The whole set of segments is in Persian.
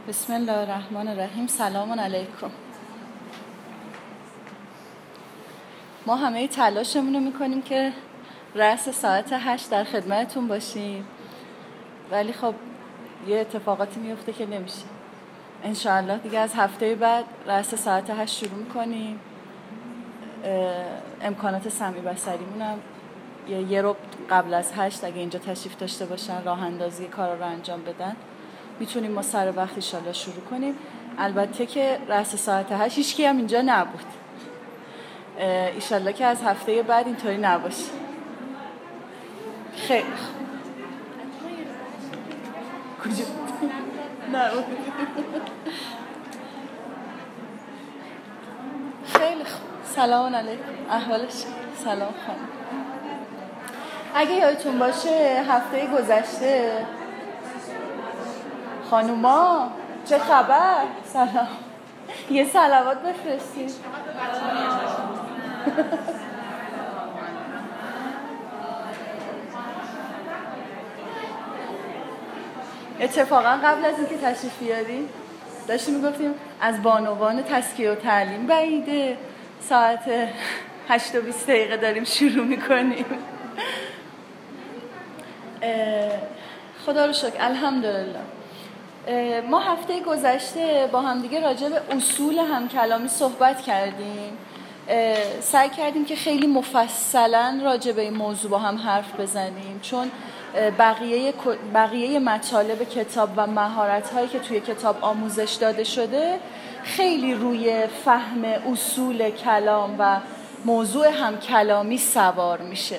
بسم الله الرحمن الرحیم. سلام علیکم. ما همه تلاشمون رو میکنیم که رأس ساعت 8 در خدمتتون باشیم، ولی خب یه اتفاقاتی میفته که نمیشه. انشاءالله دیگه از هفته بعد رأس ساعت 8 شروع میکنیم. امکانات سمعی بصریمون هم یه ربع قبل از 8 اگه اینجا تشریف داشته باشن راه اندازی کارا رو انجام بدن میتونیم ما سر وقت انشاءالله شروع کنیم. البته که رأس ساعت 8 هیچکی هم اینجا نبود. انشاءالله که از هفته بعد اینطوری نباشه. خیلی کجا؟ نبود. خیلی خوب. سلام علیکم. احوالش؟ سلام خانم. اگه یادتون باشه هفته گذشته خانوما چه خبر؟ سلام. یه صلوات بفرستید. اتفاقا قبل از اینکه تشریف بیاریم داشتیم میگفتیم از بانوان تزکیه و تعلیم بعیده، ساعت 8:20 داریم شروع میکنیم. خدا رو شکر، الحمدلله. ما هفته گذشته با هم دیگه راجع به اصول همکلامی صحبت کردیم. سعی کردیم که خیلی مفصلا راجع به این موضوع با هم حرف بزنیم، چون بقیه مطالب کتاب و مهارت‌هایی که توی کتاب آموزش داده شده خیلی روی فهم اصول کلام و موضوع همکلامی سوار میشه.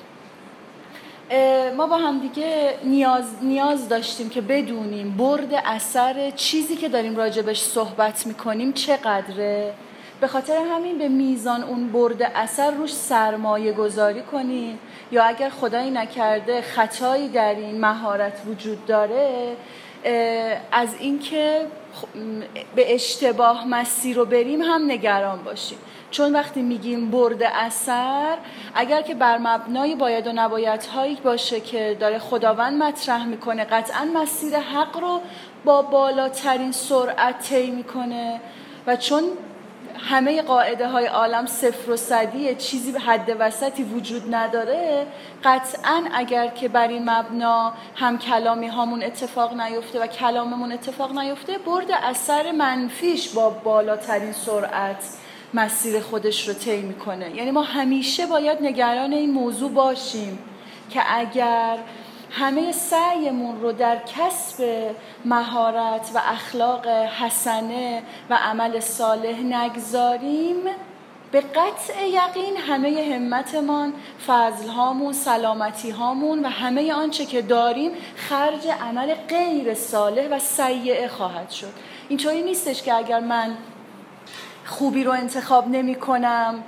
ما با هم دیگه نیاز داشتیم که بدونیم برد اثر چیزی که داریم راجبش صحبت میکنیم چقدره. به خاطر همین به میزان اون برد اثر روش سرمایه گذاری کنیم، یا اگر خدایی نکرده خطایی در این مهارت وجود داره از اینکه به اشتباه مسیر رو بریم هم نگران باشیم. چون وقتی میگیم برد اثر، اگر که بر مبنای باید و نبایدهایی باشه که داره خداوند مطرح میکنه، قطعا مسیر حق رو با بالاترین سرعت طی میکنه. و چون همه قاعده های عالم صفر و صدیه، چیزی به حد وسطی وجود نداره، قطعا اگر که بر این مبنا هم کلامی هامون اتفاق نیفته و کلاممون اتفاق نیفته، برد اثر منفیش با بالاترین سرعت مسیر خودش رو طی میکنه. یعنی ما همیشه باید نگران این موضوع باشیم که اگر همه سعیمون رو در کسب مهارت و اخلاق حسنه و عمل صالح نگذاریم، به قطع یقین همه همتمان، فضلهامون، سلامتیهامون و همه آنچه که داریم خرج عمل غیر صالح و سیئه خواهد شد. اینطوری نیستش که اگر من خوبی رو انتخاب نمی کنم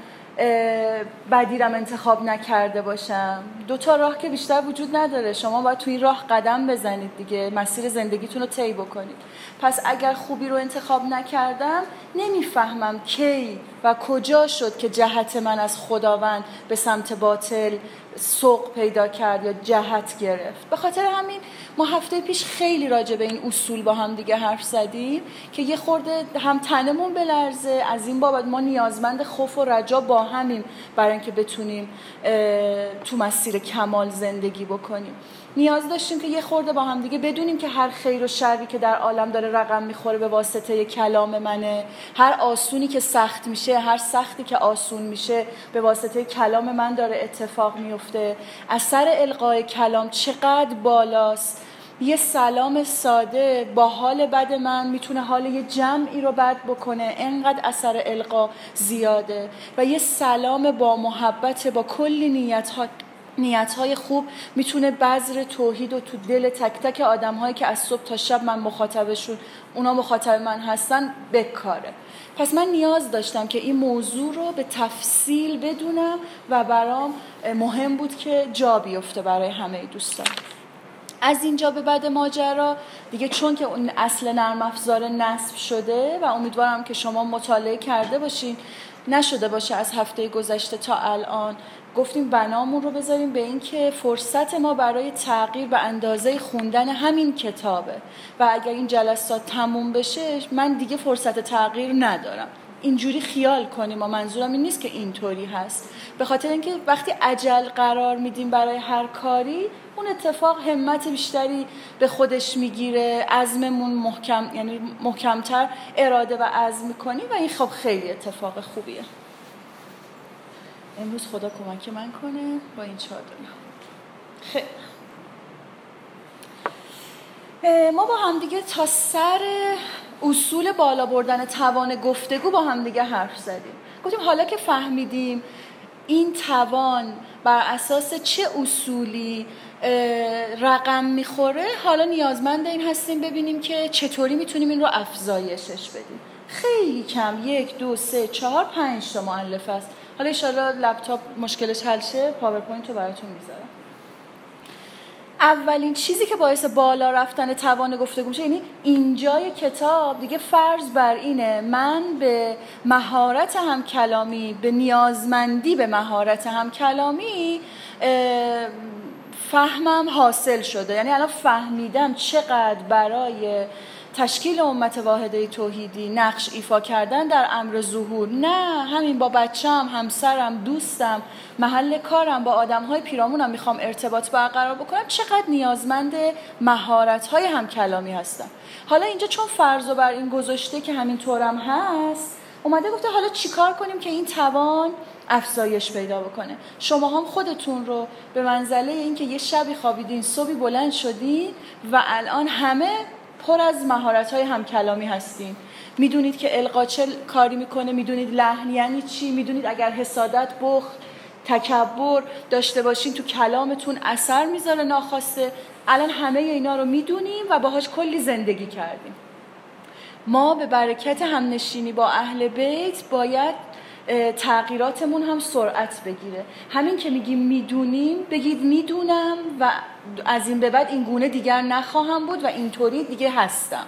بدیرم انتخاب نکرده باشم. 2 راه که بیشتر وجود نداره. شما باید توی راه قدم بزنید دیگه، مسیر زندگیتون رو طی بکنید. پس اگر خوبی رو انتخاب نکردم نمیفهمم کی و کجا شد که جهت من از خداوند به سمت باطل سوق پیدا کرد یا جهت گرفت. به خاطر همین ما هفته پیش خیلی راجع به این اصول با هم دیگه حرف زدیم که یه خورده هم تنمون بلرزه. از این بابت ما نیازمند خوف و رجا با همیم برای اینکه بتونیم تو مسیر کمال زندگی بکنیم. نیاز داشتیم که یه خورده با هم دیگه بدونیم که هر خیر و شری که در عالم داره رقم میخوره به واسطه کلام منه. هر آسونی که سخت میشه، هر سختی که آسون میشه به واسطه کلام من داره اتفاق میفته. اثر القای کلام چقدر بالاست. یه سلام ساده با حال بد من میتونه حال یه جمعی رو بد بکنه، انقدر اثر القا زیاده. و یه سلام با محبت با کلی نیت‌های خوب میتونه بذر توحید و تو دل تک تک آدم‌هایی که از صبح تا شب من مخاطبشون، اونا مخاطب من هستن، بکاره. پس من نیاز داشتم که این موضوع رو به تفصیل بدونم و برام مهم بود که جا بیفته برای همه دوستان. از اینجا به بعد ماجرا دیگه، چون که اون اصل نرم افزار نصب شده و امیدوارم که شما مطالعه کرده باشین، نشده باشه از هفته گذشته تا الان، گفتیم بنامون رو بذاریم به این که فرصت ما برای تغییر به اندازه خوندن همین کتابه و اگر این جلسات تموم بشه من دیگه فرصت تغییر ندارم. اینجوری خیال کنیم و منظورم این نیست که اینطوری هست، به خاطر اینکه وقتی اجل قرار میدیم برای هر کاری اون اتفاق همت بیشتری به خودش میگیره، عزممون محکم، یعنی محکمتر اراده و عزم میکنیم و این خب خیلی اتفاق خوبیه. امروز خدا کمک من کنه با این چادر. خیلی ما با هم دیگه تا سر اصول بالا بردن توان گفتگو با هم دیگه حرف زدیم. گفتیم حالا که فهمیدیم این توان بر اساس چه اصولی رقم میخوره، حالا نیازمند این هستیم ببینیم که چطوری میتونیم این رو افزایشش بدیم. خیلی کم 1 2 3 4 5 تا مؤلف است. حالا ان شاءالله لپتاپ مشکلش حل شه پاورپوینت رو براتون میذارم. اولین چیزی که باعث بالا رفتن توان گفتگو میشه، یعنی اینجای کتاب دیگه فرض بر اینه من به مهارت هم کلامی، به نیازمندی به مهارت هم کلامی فهمم حاصل شده. یعنی الان فهمیدم چقدر برای تشکیل امت واحده توحیدی نقش ایفا کردن در امر ظهور، نه همین با بچه‌م، همسرم، دوستم، محل کارم، با آدم‌های پیرامونم میخوام ارتباط برقرار بکنم، چقدر نیازمند مهارت‌های هم کلامی هستم. حالا اینجا چون فرض بر این گذاشته که همین طورم هست، اومده گفته حالا چیکار کنیم که این توان افزایش پیدا بکنه. شما هم خودتون رو به منزله این که یه شبی خوابیدین، صبحی بلند شدین و الان همه پر از مهارت‌های همکلامی هستین. میدونید که القا چه کاری میکنه، میدونید لحن یعنی چی، میدونید اگر حسادت، بخل، تکبر داشته باشین تو کلامتون اثر میذاره ناخواسته. الان همه اینا رو میدونیم و باهاش کلی زندگی کردیم. ما به برکت همنشینی با اهل بیت باید تغییراتمون هم سرعت بگیره. همین که میگیم میدونیم، بگید میدونم و از این به بعد این گونه دیگر نخواهم بود و اینطوری دیگه هستم.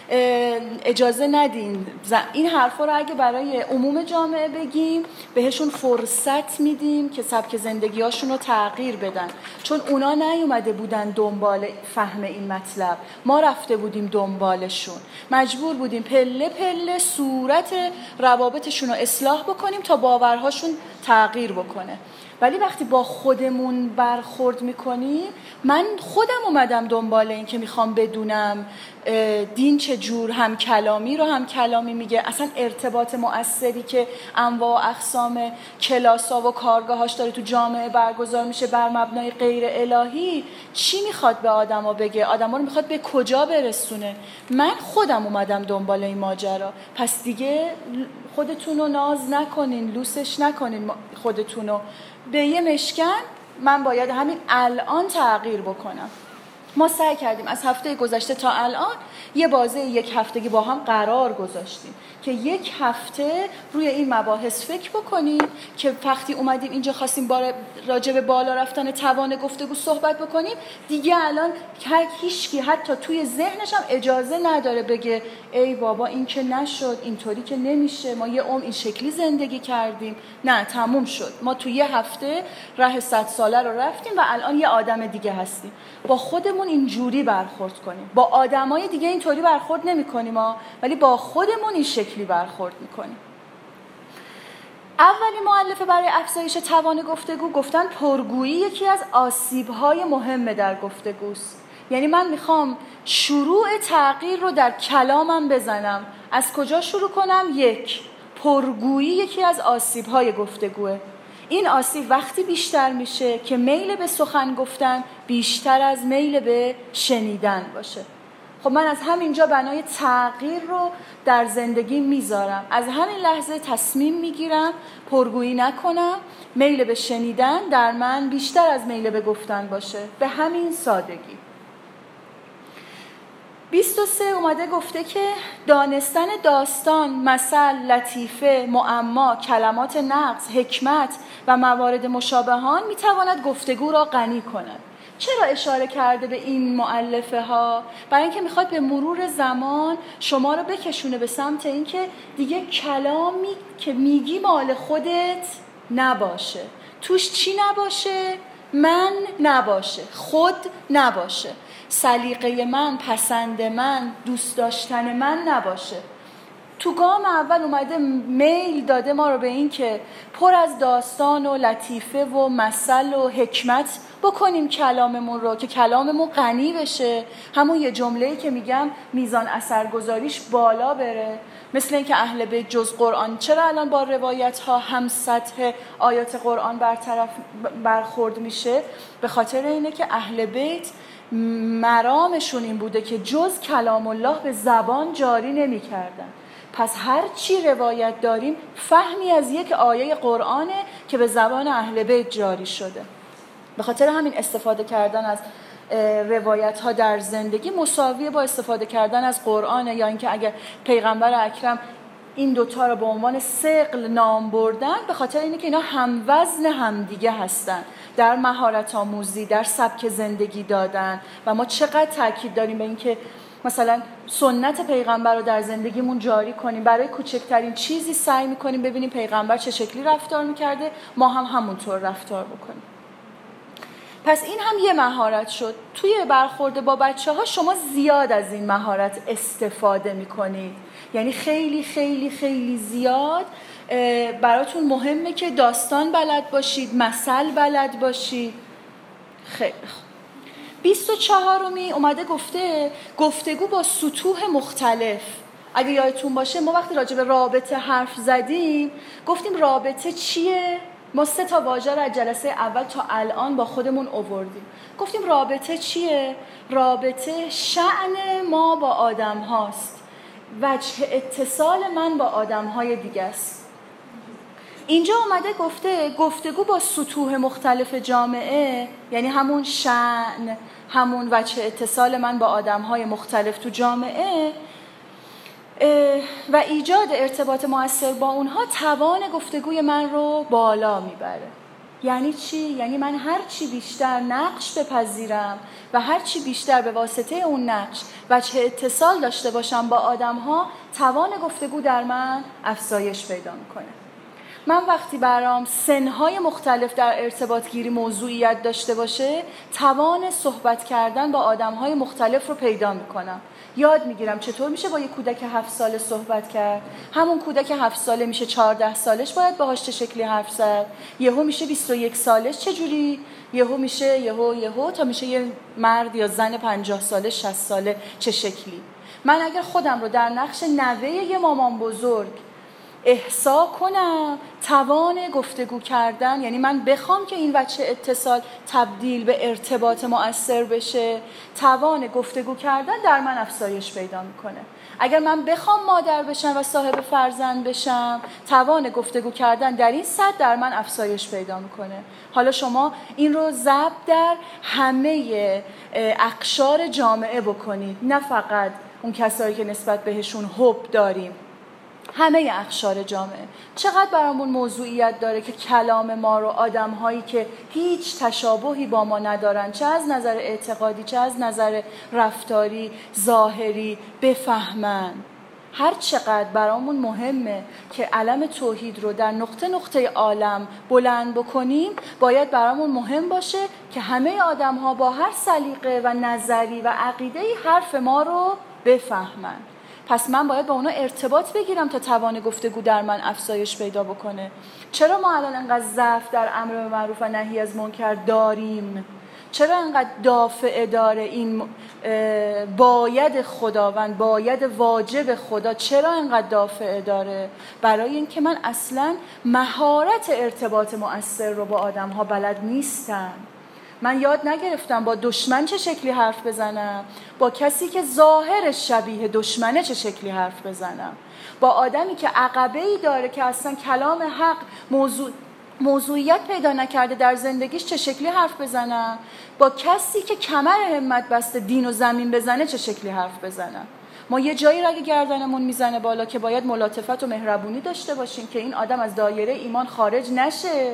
اجازه ندین این حرفا رو اگه برای عموم جامعه بگیم بهشون فرصت میدیم که سبک زندگیاشون رو تغییر بدن، چون اونا نیومده بودن دنبال فهم این مطلب، ما رفته بودیم دنبالشون، مجبور بودیم پله پله صورت روابطشون رو اصلاح بکنیم تا باورهاشون تغییر بکنه. ولی وقتی با خودمون برخورد میکنیم، من خودم اومدم دنبال این که میخوام بدونم دین چه جور هم کلامی رو هم کلامی میگه، اصلا ارتباط مؤثری که انواع و اقسام کلاس‌ها و کارگاهاش داره تو جامعه برگزار میشه بر مبنای غیر الهی چی میخواد به آدما بگه، آدما رو میخواد به کجا برسونه. من خودم اومدم دنبال این ماجرا. پس دیگه خودتون رو ناز نکنین، لوسش نکنین خودتون رو. به یه مشکن من باید همین الان تغییر بکنم. ما سعی کردیم از هفته گذشته تا الان یه بازه 1 هفتگی با هم قرار گذاشتیم که 1 هفته روی این مباحث فکر بکنیم که وقتی اومدیم اینجا خواستیم راجع به بالا رفتن توان گفتگو صحبت بکنیم، دیگه الان هیچکی حتی توی ذهنش هم اجازه نداره بگه ای بابا این که نشد، اینطوری که نمیشه، ما یه عمر این شکلی زندگی کردیم. نه، تموم شد. ما توی 1 هفته راه 100 ساله رو رفتیم و الان یه آدم دیگه هستیم. با خودمون اینجوری برخورد کنیم، با آدمای دیگه اینطوری برخورد نمی‌کنیم ولی با خودمون این شکلی برخورد می‌کنیم. اولین مؤلفه برای افزایش توان گفتگو گفتن پرگویی یکی از آسیب‌های مهم در گفتگوست. یعنی من میخوام شروع تغییر رو در کلامم بزنم. از کجا شروع کنم؟ 1. پرگویی یکی از آسیب‌های گفتگوه. این آسیب وقتی بیشتر میشه که میل به سخن گفتن بیشتر از میل به شنیدن باشه. خب من از همینجا بنای تغییر رو در زندگی میذارم. از همین لحظه تصمیم میگیرم پرگویی نکنم، میل به شنیدن در من بیشتر از میل به گفتن باشه. به همین سادگی. 23 اومده گفته که دانستن داستان، مثل، لطیفه، معما، کلمات نقص، حکمت و موارد مشابهان میتواند گفتگو را غنی کند. چرا اشاره کرده به این مؤلفه ها؟ برای اینکه میخواد به مرور زمان شما رو بکشونه به سمت اینکه دیگه کلامی که میگی مال خودت نباشه، توش چی نباشه؟ من نباشه، خود نباشه، سلیقه من، پسند من، دوست داشتن من نباشه. تو گام اول اومده میل داده ما رو به این که پر از داستان و لطیفه و مثل و حکمت بکنیم کلاممون رو، که کلاممون غنی بشه، همون یه جمله‌ای که میگم میزان اثرگذاریش بالا بره. مثل اینکه اهل بیت جز قرآن چرا الان با روایت ها هم سطح آیات قرآن برخورد میشه؟ به خاطر اینه که اهل بیت مرامشون این بوده که جز کلام الله به زبان جاری نمی کردن. پس هر چی روایت داریم فهمی از یک آیه قرآنه که به زبان اهل بیت جاری شده. به خاطر همین استفاده کردن از روایت ها در زندگی مساویه با استفاده کردن از قرآنه. یا اینکه اگر پیغمبر اکرم این دوتا رو به عنوان ثقل نام بردن، به خاطر اینه که اینا هم وزن هم دیگه هستن در مهارت آموزی، در سبک زندگی دادن. و ما چقدر تاکید داریم به این که مثلا سنت پیغمبر رو در زندگیمون جاری کنیم، برای کوچکترین چیزی سعی میکنیم ببینیم پیغمبر چه شکلی رفتار میکرده، ما هم همونطور رفتار بکنیم. پس این هم یه مهارت شد. توی برخورد با بچه ها شما زیاد از این مهارت استفاده میکنید، یعنی خیلی خیلی خیلی زیاد براتون مهمه که داستان بلد باشید، مثل بلد باشید. خیلی خوب. 24می اومده گفته گفتگو با سطوح مختلف. اگه یادتون باشه ما وقتی راجع به رابطه حرف زدیم گفتیم رابطه چیه؟ ما 3 تا واژه را از جلسه اول تا الان با خودمون آوردیم. گفتیم رابطه چیه؟ رابطه شأن ما با آدم هاست، وجه اتصال من با آدم های دیگه است. اینجا اومده گفته گفتگو با سطوح مختلف جامعه، یعنی همون شأن، همون وجه اتصال من با آدم‌های مختلف تو جامعه و ایجاد ارتباط مؤثر با اونها توان گفتگوی من رو بالا میبره. یعنی چی؟ یعنی من هر چی بیشتر نقش بپذیرم و هر چی بیشتر به واسطه اون نقش وجه اتصال داشته باشم با آدم‌ها، توان گفتگو در من افزایش پیدا میکنه. من وقتی برام سنهای مختلف در ارتباط گیری موضوعیت داشته باشه، توان صحبت کردن با آدمهای مختلف رو پیدا میکنم. یاد میگیرم چطور میشه با یک کودک 7 ساله صحبت کرد، همون کودک 7 ساله میشه 14 سالش باید باهاش چه شکلی حرف زد، یهو میشه 21 سالش چجوری، یهو میشه یهو تا میشه یه مرد یا زن 50 ساله 60 ساله چه شکلی. من اگر خودم رو در نقش نوه یه مامان بزرگ احسا کنم، توان گفتگو کردن، یعنی من بخوام که این وجه اتصال تبدیل به ارتباط مؤثر بشه، توان گفتگو کردن در من افزایش پیدا میکنه. اگر من بخوام مادر بشم و صاحب فرزند بشم، توان گفتگو کردن در این سطح در من افزایش پیدا میکنه. حالا شما این رو ضبط در همه اقشار جامعه بکنید، نه فقط اون کسایی که نسبت بهشون حب داریم، همه اقشار جامعه. چقدر برامون موضوعیت داره که کلام ما رو آدم‌هایی که هیچ تشابهی با ما ندارن، چه از نظر اعتقادی چه از نظر رفتاری ظاهری، بفهمن. هر چقدر برامون مهمه که علم توحید رو در نقطه نقطه عالم بلند بکنیم، باید برامون مهم باشه که همه آدم‌ها با هر سلیقه و نظری و عقیده‌ای حرف ما رو بفهمن. پس من باید با اونا ارتباط بگیرم تا توان گفتگو در من افزایش پیدا بکنه. چرا ما الان انقدر ضعف در امر به معروف و نهی از منکر داریم؟ چرا انقدر دافعه داره این باید خداوند، باید واجب خدا، چرا انقدر دافعه داره؟ برای اینکه من اصلاً مهارت ارتباط مؤثر رو با آدم‌ها بلد نیستم. من یاد نگرفتم با دشمن چه شکلی حرف بزنم، با کسی که ظاهرش شبیه دشمنه چه شکلی حرف بزنم، با آدمی که عقبه‌ای داره که اصلا کلام حق موضوعیت پیدا نکرده در زندگیش چه شکلی حرف بزنم، با کسی که کمر همت بسته دین و زمین بزنه چه شکلی حرف بزنم. ما یه جایی رگ گردنمون میزنه بالا که باید ملاطفت و مهربونی داشته باشیم که این آدم از دایره ایمان خارج نشه.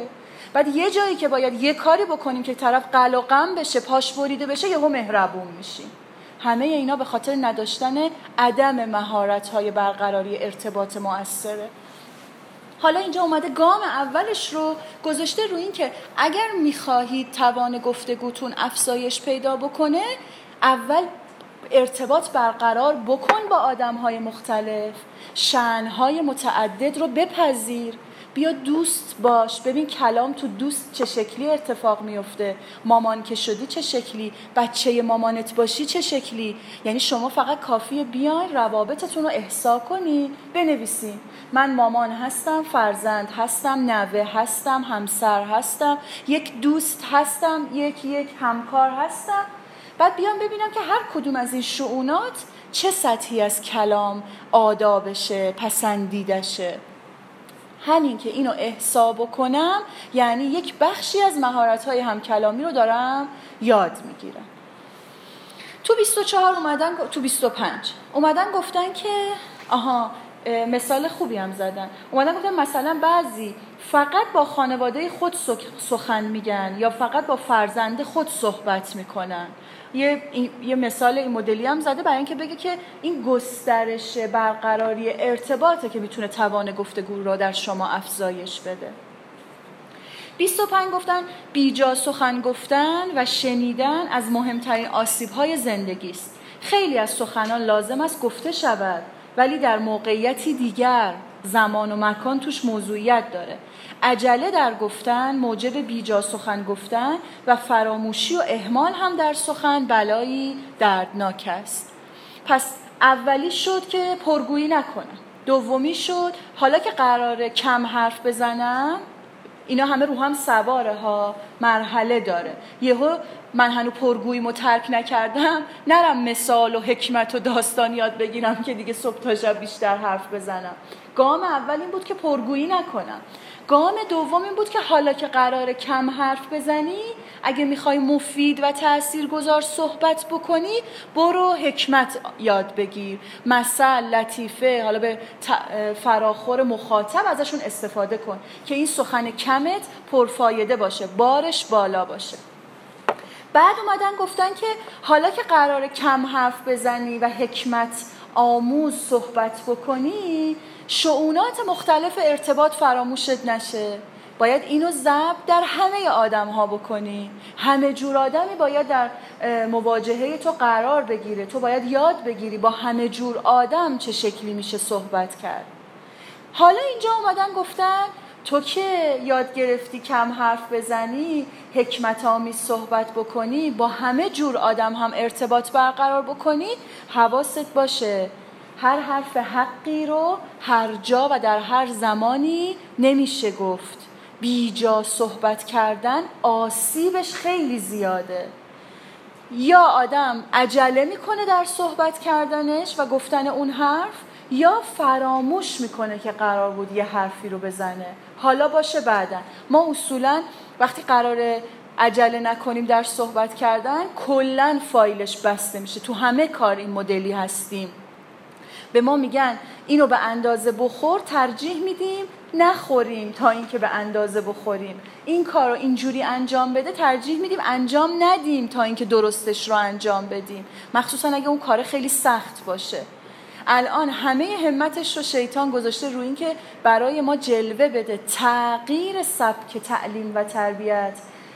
بعد یه جایی که باید یه کاری بکنیم که طرف قل و قم بشه، پاش بریده بشه، یهو مهربون میشیم. همه اینا به خاطر نداشتن عدم مهارت‌های برقراری ارتباط مؤثره. حالا اینجا اومده گام اولش رو گذاشته روی این که اگر میخواهید توان گفتگوتون افزایش پیدا بکنه، اول ارتباط برقرار بکن با آدم‌های مختلف، شأن‌های متعدد رو بپذیر، بیا دوست باش، ببین کلام تو دوست چه شکلی اتفاق میفته، مامان که شدی چه شکلی، بچه مامانت باشی چه شکلی. یعنی شما فقط کافیه بیاین روابطتون رو احسا کنی، بنویسین من مامان هستم، فرزند هستم، نوه هستم، همسر هستم، یک دوست هستم، یک همکار هستم. بعد بیام ببینم که هر کدوم از این شؤونات چه سطحی از کلام آدابشه، پسندیدشه. همین که اینو احسا بکنم یعنی یک بخشی از مهارت‌های همکلامی رو دارم یاد میگیرم. تو 24 اومدن، تو 25 اومدن گفتن که مثال خوبی هم زدن. اومدن گفتن مثلا بعضی فقط با خانواده خود سخن میگن یا فقط با فرزند خود صحبت میکنن. یه مثال این مدلی هم زده برای اینکه بگه که این گسترش برقراری ارتباطه که میتونه توان گفتگو رو در شما افزایش بده. 25 گفتن بیجا سخن گفتن و شنیدن از مهمترین آسیب‌های زندگی است. خیلی از سخنان لازم است گفته شود ولی در موقعیتی دیگر، زمان و مکان توش موضوعیت داره. عجله در گفتن موجب بیجا سخن گفتن و فراموشی و اهمال هم در سخن بلایی دردناک است. پس اولی شد که پرگویی نکنم، دومی شد حالا که قراره کم حرف بزنم، اینا همه رو هم سواره ها، مرحله داره. یهو من هنوز پرگوییمو ترک نکردم، نرم مثال و حکمت و داستان یاد بگیرم که دیگه صبح تا شب بیشتر حرف بزنم. گام اول این بود که پرگویی نکنم. گام دوم این بود که حالا که قراره کم حرف بزنی، اگه میخوای مفید و تاثیرگذار صحبت بکنی، برو حکمت یاد بگیر، مثل، لطیفه، حالا به فراخور مخاطب ازشون استفاده کن که این سخن کمت پرفایده باشه، بارش بالا باشه. بعد اومدن گفتن که حالا که قراره کم حرف بزنی و حکمت آموز صحبت بکنی، شؤونات مختلف ارتباط فراموشت نشه. باید اینو ضبط در همه آدم ها بکنی. همه جور آدمی باید در مواجهه تو قرار بگیره. تو باید یاد بگیری با همه جور آدم چه شکلی میشه صحبت کرد. حالا اینجا اومدن گفتن تو که یاد گرفتی کم حرف بزنی، حکمت آمیز صحبت بکنی، با همه جور آدم هم ارتباط برقرار بکنی، حواست باشه هر حرف حقی رو هر جا و در هر زمانی نمیشه گفت. بیجا صحبت کردن آسیبش خیلی زیاده. یا آدم عجله میکنه در صحبت کردنش و گفتن اون حرف، یا فراموش میکنه که قرار بود یه حرفی رو بزنه، حالا باشه بعدن. ما اصولا وقتی قراره عجله نکنیم در صحبت کردن، کلن فایلش بسته میشه. تو همه کار این مدلی هستیم. به ما میگن اینو به اندازه بخور، ترجیح میدیم نخوریم تا اینکه به اندازه بخوریم. این کارو اینجوری انجام بده، ترجیح میدیم انجام ندیم تا اینکه درستش رو انجام بدیم، مخصوصا اگه اون کار خیلی سخت باشه. الان همه همتش رو شیطان گذاشته روی این که برای ما جلوه بده تغییر سبک تعلیم و تربیت،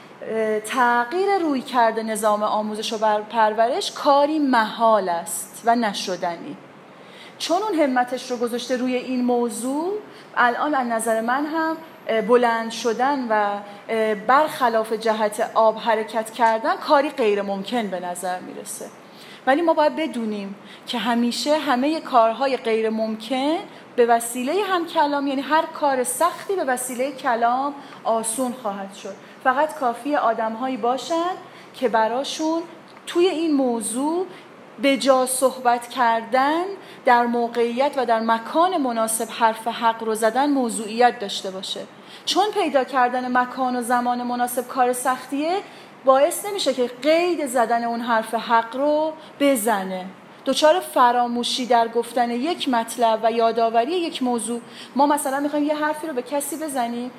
تغییر روی کرده نظام آموزش و پرورش کاری محال است و نشدنی. چون اون همتش رو گذاشته روی این موضوع، الان از نظر من هم بلند شدن و برخلاف جهت آب حرکت کردن کاری غیر ممکن به نظر میرسه. ولی ما باید بدونیم که همیشه همه کارهای غیر ممکن به وسیله هم کلام، یعنی هر کار سختی به وسیله کلام آسون خواهد شد. فقط کافیه آدم‌هایی باشن که براشون توی این موضوع به جا صحبت کردن در موقعیت و در مکان مناسب حرف حق رو زدن موضوعیت داشته باشه. چون پیدا کردن مکان و زمان مناسب کار سختیه، باعث نمیشه که قید زدن اون حرف حق رو بزنه. دچار فراموشی در گفتن یک مطلب و یادآوری یک موضوع. ما مثلا میخوایم یه حرفی رو به کسی بزنیم،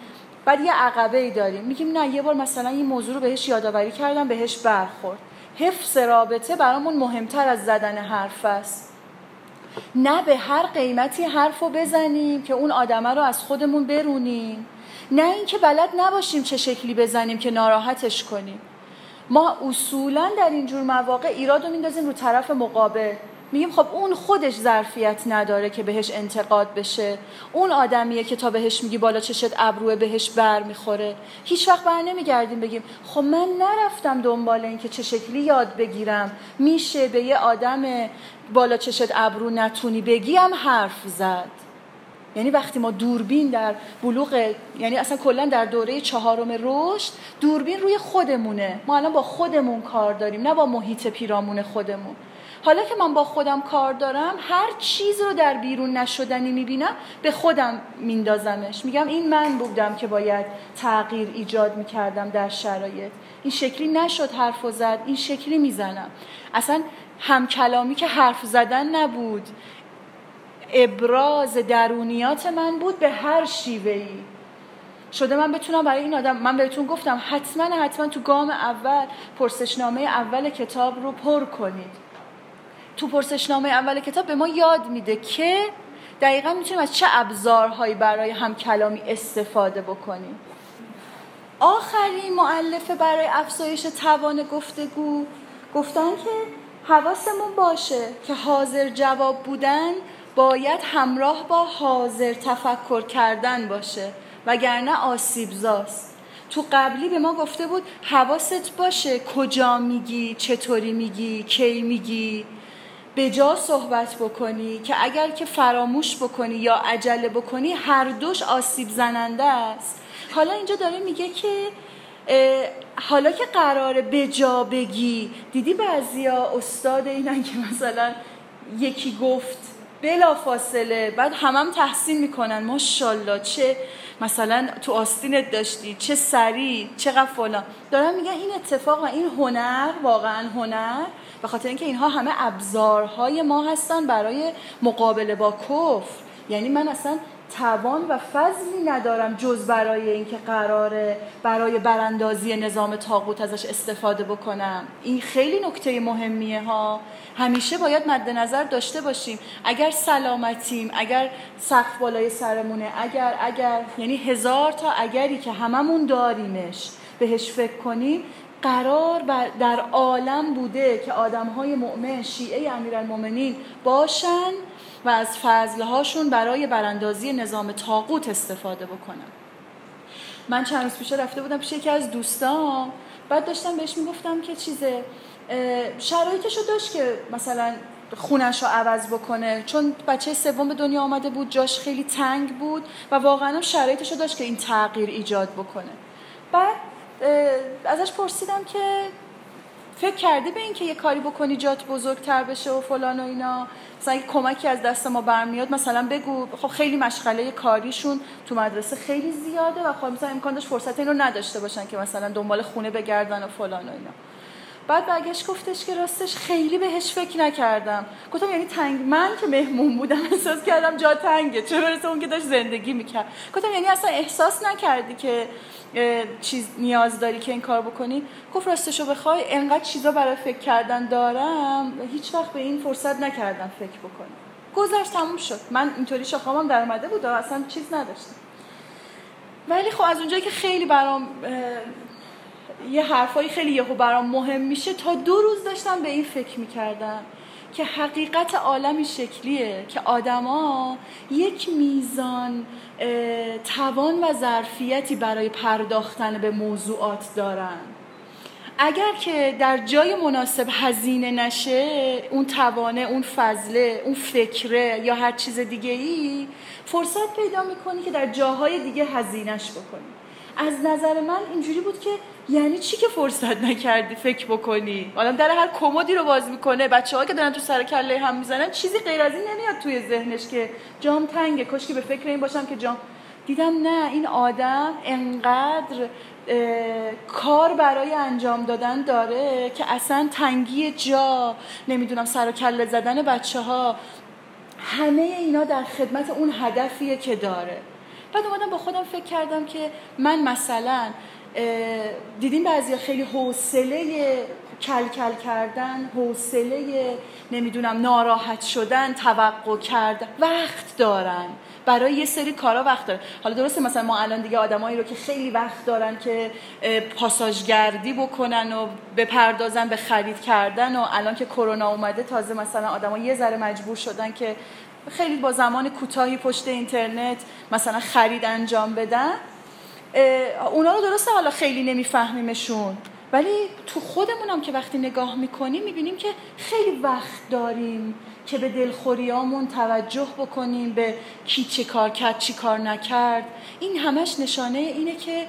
بعد یه عقبه‌ای داریم، میگیم نه یه بار مثلا این موضوع رو بهش یادآوری کردم، بهش برخورد. حفظ رابطه برامون مهمتر از زدن حرف است. نه به هر قیمتی حرفو بزنیم که اون آدمه رو از خودمون برونیم، نه اینکه بلد نباشیم چه شکلی بزنیم که ناراحتش کنیم. ما اصولاً در اینجور مواقع ایرادو میندازیم رو طرف مقابل، میگیم خب اون خودش ظرفیت نداره که بهش انتقاد بشه، اون آدمیه که تا بهش میگی بالا چشت ابروه بهش بر میخوره. هیچ وقت بر نمیگردیم بگیم خب من نرفتم دنبال این که چه شکلی یاد بگیرم، میشه به یه آدم بالا چشت ابرو نتونی بگیم حرف زد. یعنی وقتی ما دوربین در بلوغ، یعنی اصلا کلا در دوره 4 رشد، دوربین روی خودمونه. ما الان با خودمون کار داریم، نه با محیط پیرامون خودمون. حالا که من با خودم کار دارم، هر چیز رو در بیرون نشدنی میبینم به خودم میندازمش، میگم این من بودم که باید تغییر ایجاد میکردم در شرایط. این شکلی نشد حرف زد، این شکلی میزنم. اصلا همکلامی که حرف زدن نبود، ابراز درونیات من بود به هر شیوهی شده من بتونم برای این آدم. من بهتون گفتم حتما تو گام اول پرسشنامه اول کتاب رو پر کنید. تو پرسشنامه اول کتاب به ما یاد میده که دقیقاً میتونیم از چه ابزارهایی برای همکلامی استفاده بکنیم. آخرین مؤلفه برای افزایش توان گفتگو گفتن که حواسمون باشه که حاضر جواب بودن باید همراه با حاضر تفکر کردن باشه، وگرنه آسیبزاست. تو قبلی به ما گفته بود حواست باشه کجا میگی، چطوری میگی، کی میگی، به جا صحبت بکنی که اگر که فراموش بکنی یا عجله بکنی هر دوش آسیب زننده است. حالا اینجا داره میگه که حالا که قراره به جا بگی، دیدی بعضیا استاد اینن که مثلا یکی گفت بلا فاصله بعد هم تحسین میکنن ماشاءالله چه مثلا تو آستینت داشتی، چه سریع، چقدر فلان. دارن میگن این اتفاق و این هنر، واقعا هنر، به خاطر اینکه اینها همه ابزارهای ما هستن برای مقابله با کفر. یعنی من اصلا توان و فضلی ندارم جز برای اینکه قراره برای براندازی نظام طاغوت ازش استفاده بکنم. این خیلی نکته مهمیه ها، همیشه باید مد نظر داشته باشیم. اگر سلامتیم، اگر سقف بالای سرمونه، اگر یعنی 1000 تا اگری که هممون داریمش بهش فکر کنیم. قرار در عالم بوده که آدم‌های مؤمن شیعه امیرالمومنین باشن و از فضلهاشون برای براندازی نظام طاغوت استفاده بکنن. من چند روز پیش رفته بودم پیش یکی از دوستان، بعد داشتم بهش میگفتم که شرایطشو داشت که مثلا خونش رو عوض بکنه، چون بچه سوم به دنیا آمده بود، جاش خیلی تنگ بود و واقعا شرایطشو داشت که این تغییر ایجاد بکنه. بعد ازش پرسیدم که فکر کرده به این که یه کاری بکنی جات بزرگتر بشه و فلان و اینا، مثلا اگه کمکی از دست ما برمیاد مثلا بگو. خب خیلی مشغله کاریشون تو مدرسه خیلی زیاده و خب مثلا امکان داشت فرصت اینو نداشته باشن که مثلا دنبال خونه بگردن و فلان و اینا. بعد برگشت گفتش که راستش خیلی بهش فکر نکردم. گفتم یعنی من که مهمون بودم احساس کردم جا تنگه، چه برسه اون که داشت زندگی میکرد. گفتم یعنی اصلا احساس نکردی که چیز نیاز داری که این کار بکنی؟ گفت راستشو بخوای انقدر چیزا برای فکر کردن دارم هیچ وقت به این فرصت نکردم فکر بکنم. گذشت تموم شد. من اینطوری شاخامم در اومده بود اصلا چیز نداشتم. ولی خب از اونجایی که خیلی برام یه حرفایی خیلی یهو برام مهم میشه، تا 2 روز داشتم به این فکر میکردم که حقیقت عالمی شکلیه که آدما یک میزان توان و ظرفیتی برای پرداختن به موضوعات دارن. اگر که در جای مناسب هزینه نشه اون توانه، اون فضله، اون فکره یا هر چیز دیگه ای، فرصت پیدا میکنی که در جاهای دیگه هزینهش بکنی. از نظر من اینجوری بود که یعنی چی که فرصت نکردی فکر بکنی؟ آدم در هر کمدی رو باز میکنه، بچه‌ها که دارن تو سر کله هم میزنن چیزی غیر از این نمیاد توی ذهنش که جام تنگه، کاش که به فکر این باشم که جام. دیدم نه، این آدم انقدر کار برای انجام دادن داره که اصلا تنگی جا، نمیدونم سر و کله زدن بچه‌ها، همه اینا در خدمت اون هدفیه که داره. بعد اومدم با خودم فکر کردم که من مثلا دیدیم بعضیا خیلی حوصله کل کردن، حوصله نمیدونم ناراحت شدن، توقع کردن، وقت دارن برای یه سری کارا وقت دارن. حالا درسته مثلا ما الان دیگه آدمایی رو که خیلی وقت دارن که پاساژگردی بکنن و بپردازن به خرید کردن و الان که کرونا اومده تازه مثلا آدما یه ذره مجبور شدن که خیلی با زمان کوتاهی پشت اینترنت مثلا خرید انجام بدن. اونا رو درسته حالا خیلی نمیفهمیمشون، ولی تو خودمونم که وقتی نگاه میکنیم میبینیم که خیلی وقت داریم که به دلخوریامون توجه بکنیم، به کی چه کار کرد چی کار نکرد. این همش نشانه اینه که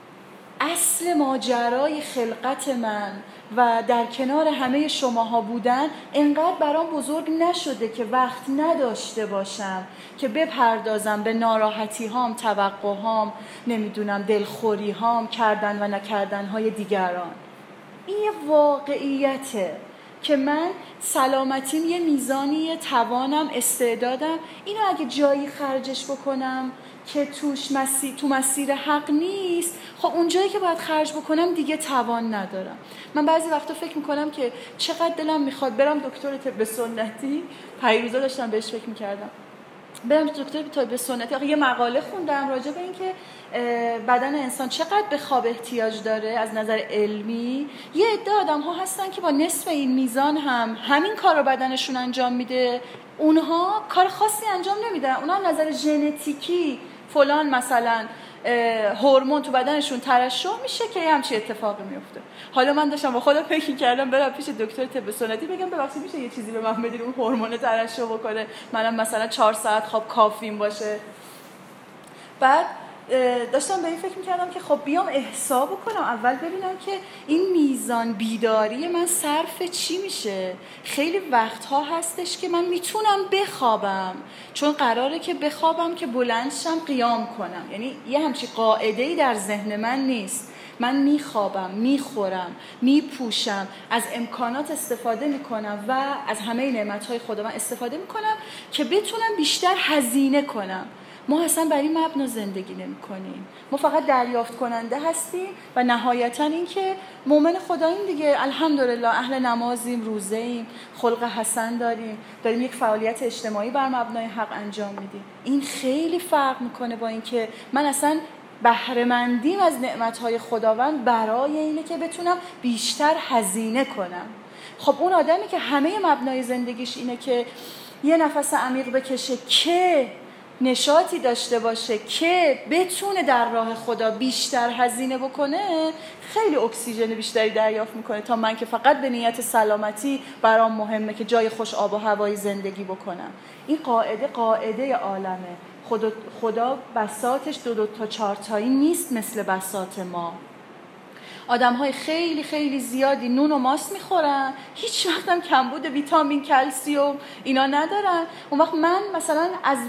اصل ماجرای خلقت من و در کنار همه شماها بودن انقدر برام بزرگ نشده که وقت نداشته باشم که بپردازم به ناراحتی هام، توقع هام، نمیدونم دلخوری هام، کردن و نکردن های دیگران. این یه واقعیته که من سلامتیم یه میزانی، توانم، استعدادم، اینو اگه جایی خرجش بکنم که تو مسیر حق نیست، خب اونجایی که باید خرج بکنم دیگه توان ندارم. من بعضی وقتا فکر میکنم که چقدر دلم میخواد برم دکتر طب سنتی. پیروزا داشتم بهش فکر میکردم برم دکتر طب سنتی. آخه یه مقاله خوندم راجع به این که بدن انسان چقدر به خواب احتیاج داره از نظر علمی. یه عده آدم ها هستن که با نصف این میزان هم همین کار رو بدنشون انجام میده، اونها کار خاصی انجام نمیدن. اونها از نظر ژنتیکی فلان مثلا هورمون تو بدنشون ترشح میشه که همچین اتفاقی میفته. حالا من داشتم با خودم فکر کردم برم پیش دکتر طب سنتی بگم ببخشید میشه یه چیزی به من بدید اون هورمون ترشح بکنه، منم مثلا 4 ساعت خواب کافیم باشه. بعد داشتم به این فکر میکردم که خب بیام احسا بکنم، اول ببینم که این میزان بیداری من صرف چی میشه. خیلی وقتها هستش که من میتونم بخوابم، چون قراره که بخوابم که بلند شم قیام کنم. یعنی یه همچین قاعده‌ای در ذهن من نیست. من میخوابم، میخورم، میپوشم، از امکانات استفاده میکنم و از همه نعمتهای خداوند استفاده میکنم که بتونم بیشتر هزینه کنم. ما اصلا بر این مبنا زندگی نمی کنیم. ما فقط دریافت کننده هستیم و نهایتاً این که مؤمن خداییم دیگه، الحمدلله اهل نمازیم، روزه‌ایم، خلق حسن داریم یک فعالیت اجتماعی بر مبنای حق انجام میدیم. این خیلی فرق میکنه با این که من اصلا بهره مندیم از نعمتهای خداوند برای اینه که بتونم بیشتر هزینه کنم. خب اون آدمی که همه مبنای زندگیش اینه که یه نفس عمیق بکشه که نشاطی داشته باشه که بتونه در راه خدا بیشتر هزینه بکنه، خیلی اکسیژن بیشتری دریافت میکنه تا من که فقط به نیت سلامتی برام مهمه که جای خوش آب و هوایی زندگی بکنم. این قاعده عالمه. خدا بساطش 2 تا 4 تایی نیست مثل بساط ما. آدم‌های خیلی خیلی زیادی نون و ماست میخورن، هیچ وقت هم کمبود ویتامین، کلسیوم اینا ندارن. اون وقت من مثلا از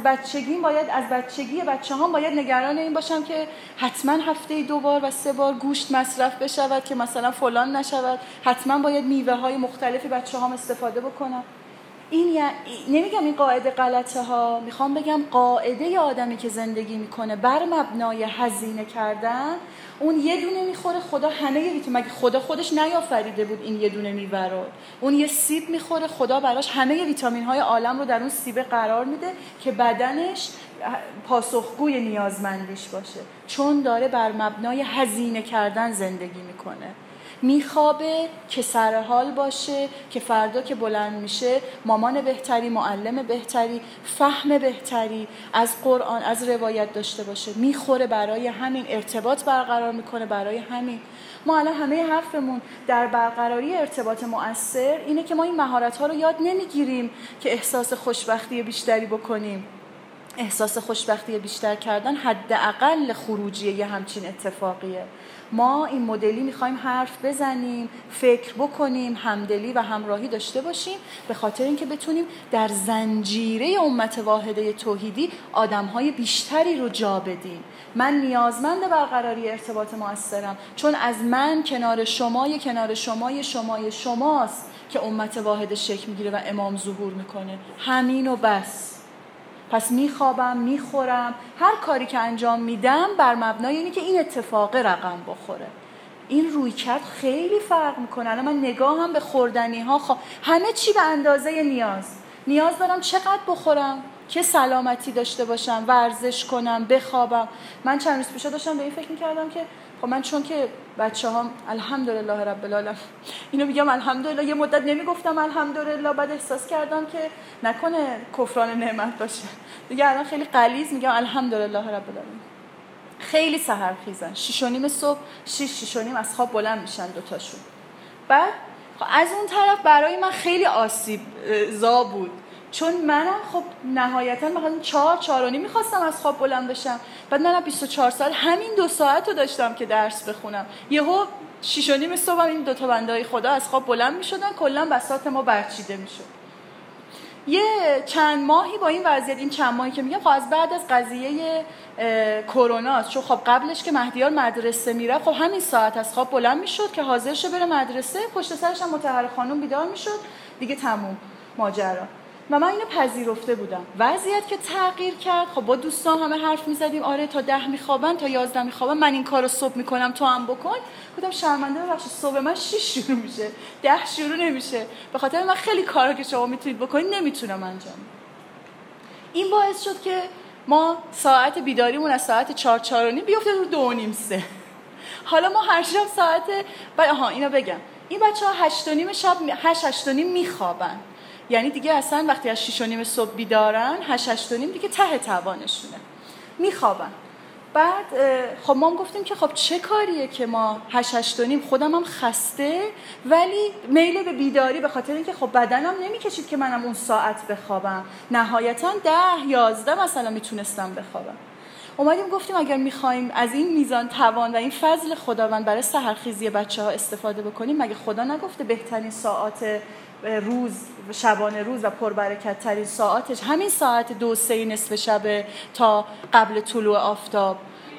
بچگی بچه‌هام باید نگران این باشم که حتما هفته‌ای 2 بار و 3 بار گوشت مصرف بشود که مثلا فلان نشود، حتما باید میوه‌های مختلفی بچه‌هام استفاده بکنم. این نمیگم این قاعده غلطه ها، میخوام بگم قاعده آدمی که زندگی میکنه بر مبنای هزینه کردن، اون یه دونه میخوره، خدا همه ویتامین، مگه خدا خودش نیافریده بود این یه دونه میوه رو؟ اون یه سیب میخوره، خدا براش همه ویتامین های عالم رو در اون سیب قرار میده که بدنش پاسخگوی نیازمندیش باشه، چون داره بر مبنای هزینه کردن زندگی میکنه. میخوابه که سرحال باشه، که فردا که بلند میشه مامان بهتری، معلم بهتری، فهم بهتری از قرآن، از روایت داشته باشه. میخوره برای همین، ارتباط برقرار میکنه برای همین. ما الان همه حرفمون در برقراری ارتباط مؤثر اینه که ما این مهارت‌ها رو یاد نمیگیریم که احساس خوشبختی بیشتری بکنیم. احساس خوشبختی بیشتر کردن حداقل خروجی یه همچین اتفاقیه. ما این مدلی میخوایم حرف بزنیم، فکر بکنیم، همدلی و همراهی داشته باشیم، به خاطر اینکه بتونیم در زنجیره امت واحده توحیدی آدمهای بیشتری رو جا بدیم. من نیازمند برقراری ارتباط مؤثرم، چون از من کنار شماست که امت واحده شکل میگیره و امام ظهور میکنه. همین و بس. پس میخوابم، میخورم، هر کاری که انجام میدم بر مبنای اینه که این اتفاق رقم بخوره. این رویکرد خیلی فرق میکنه. الان من نگاهم به خوردنی ها همه چی به اندازه نیاز دارم چقدر بخورم که سلامتی داشته باشم، ورزش کنم، بخوابم. من چند روز پیش داشتم به این فکر میکردم که خب من چون که بچه‌هام الحمدلله رب العالمین، اینو میگم الحمدلله، یه مدت نمیگفتم الحمدلله، بعد احساس کردم که نکنه کفران نعمت باشه دیگه، الان خیلی غلیظ میگم الحمدلله رب العالمین. خیلی سحرخیزن، 6:30 صبح 6:30 از خواب بلند میشن دوتاشون. بعد از اون طرف برای من خیلی آسیب زا بود، چون منم خب نهایتاً مثلا 4:30 میخواستم از خواب بلند بشم. بعد منم 24 ساعت همین 2 ساعت رو داشتم که درس بخونم. یهو 6:30 صبح این دوتا بندهای خدا از خواب بلند میشدن، کلا بساط ما برچیده میشد. یه چند ماهی با این وضعیت، این چند ماهی که میگم خب از بعد از قضیه کرونا، چون خب قبلش که مهدیار مدرسه میره خب همین ساعت از خواب بلند میشد که حاضر شه بره مدرسه، پشت سرش هم مطهر خانم بیدار میشد دیگه، تموم ماجرا. و من اینو پذیرفته بودم. وضعیت که تغییر کرد، خب با دوستان همه حرف میزدیم، آره تا 10 میخوابن، تا 11 میخوابن، من این کارو صبح میکنم تو هم بکن. گفتم شرمنده ببخشید، صبح من 6 شروع میشه، 10 شروع نمیشه، به خاطر من خیلی کارا که شما میتونید بکنید نمیتونم انجام. این باعث شد که ما ساعت بیداریمون از ساعت 4:30 بیفته رو 2:30 3. حالا ما هر شب ساعت اینو بگم، این بچه‌ها 8:30 شب 8:30 میخوابن، یعنی دیگه اصلا وقتی از 6:30 صبح بیدارن 8:30 دیگه ته توانشونه میخوابن. بعد خب ما هم گفتیم که خب چه کاریه که ما 8:30 خودم هم خسته ولی میل به بیداری، به خاطر اینکه خب بدنم نمیکشید که منم اون ساعت بخوابم، نهایتا 10-11 مثلا میتونستم بخوابم. اومدیم گفتیم اگر میخوایم از این میزان توان و این فضل خداوند برای سحرخیزی بچه‌ها استفاده بکنیم، مگه خدا نگفته بهترین ساعات روز، شبانه روز و پربرکت ترین ساعتش همین ساعت 2-3 نصف شب تا قبل طلوع آفتاب؟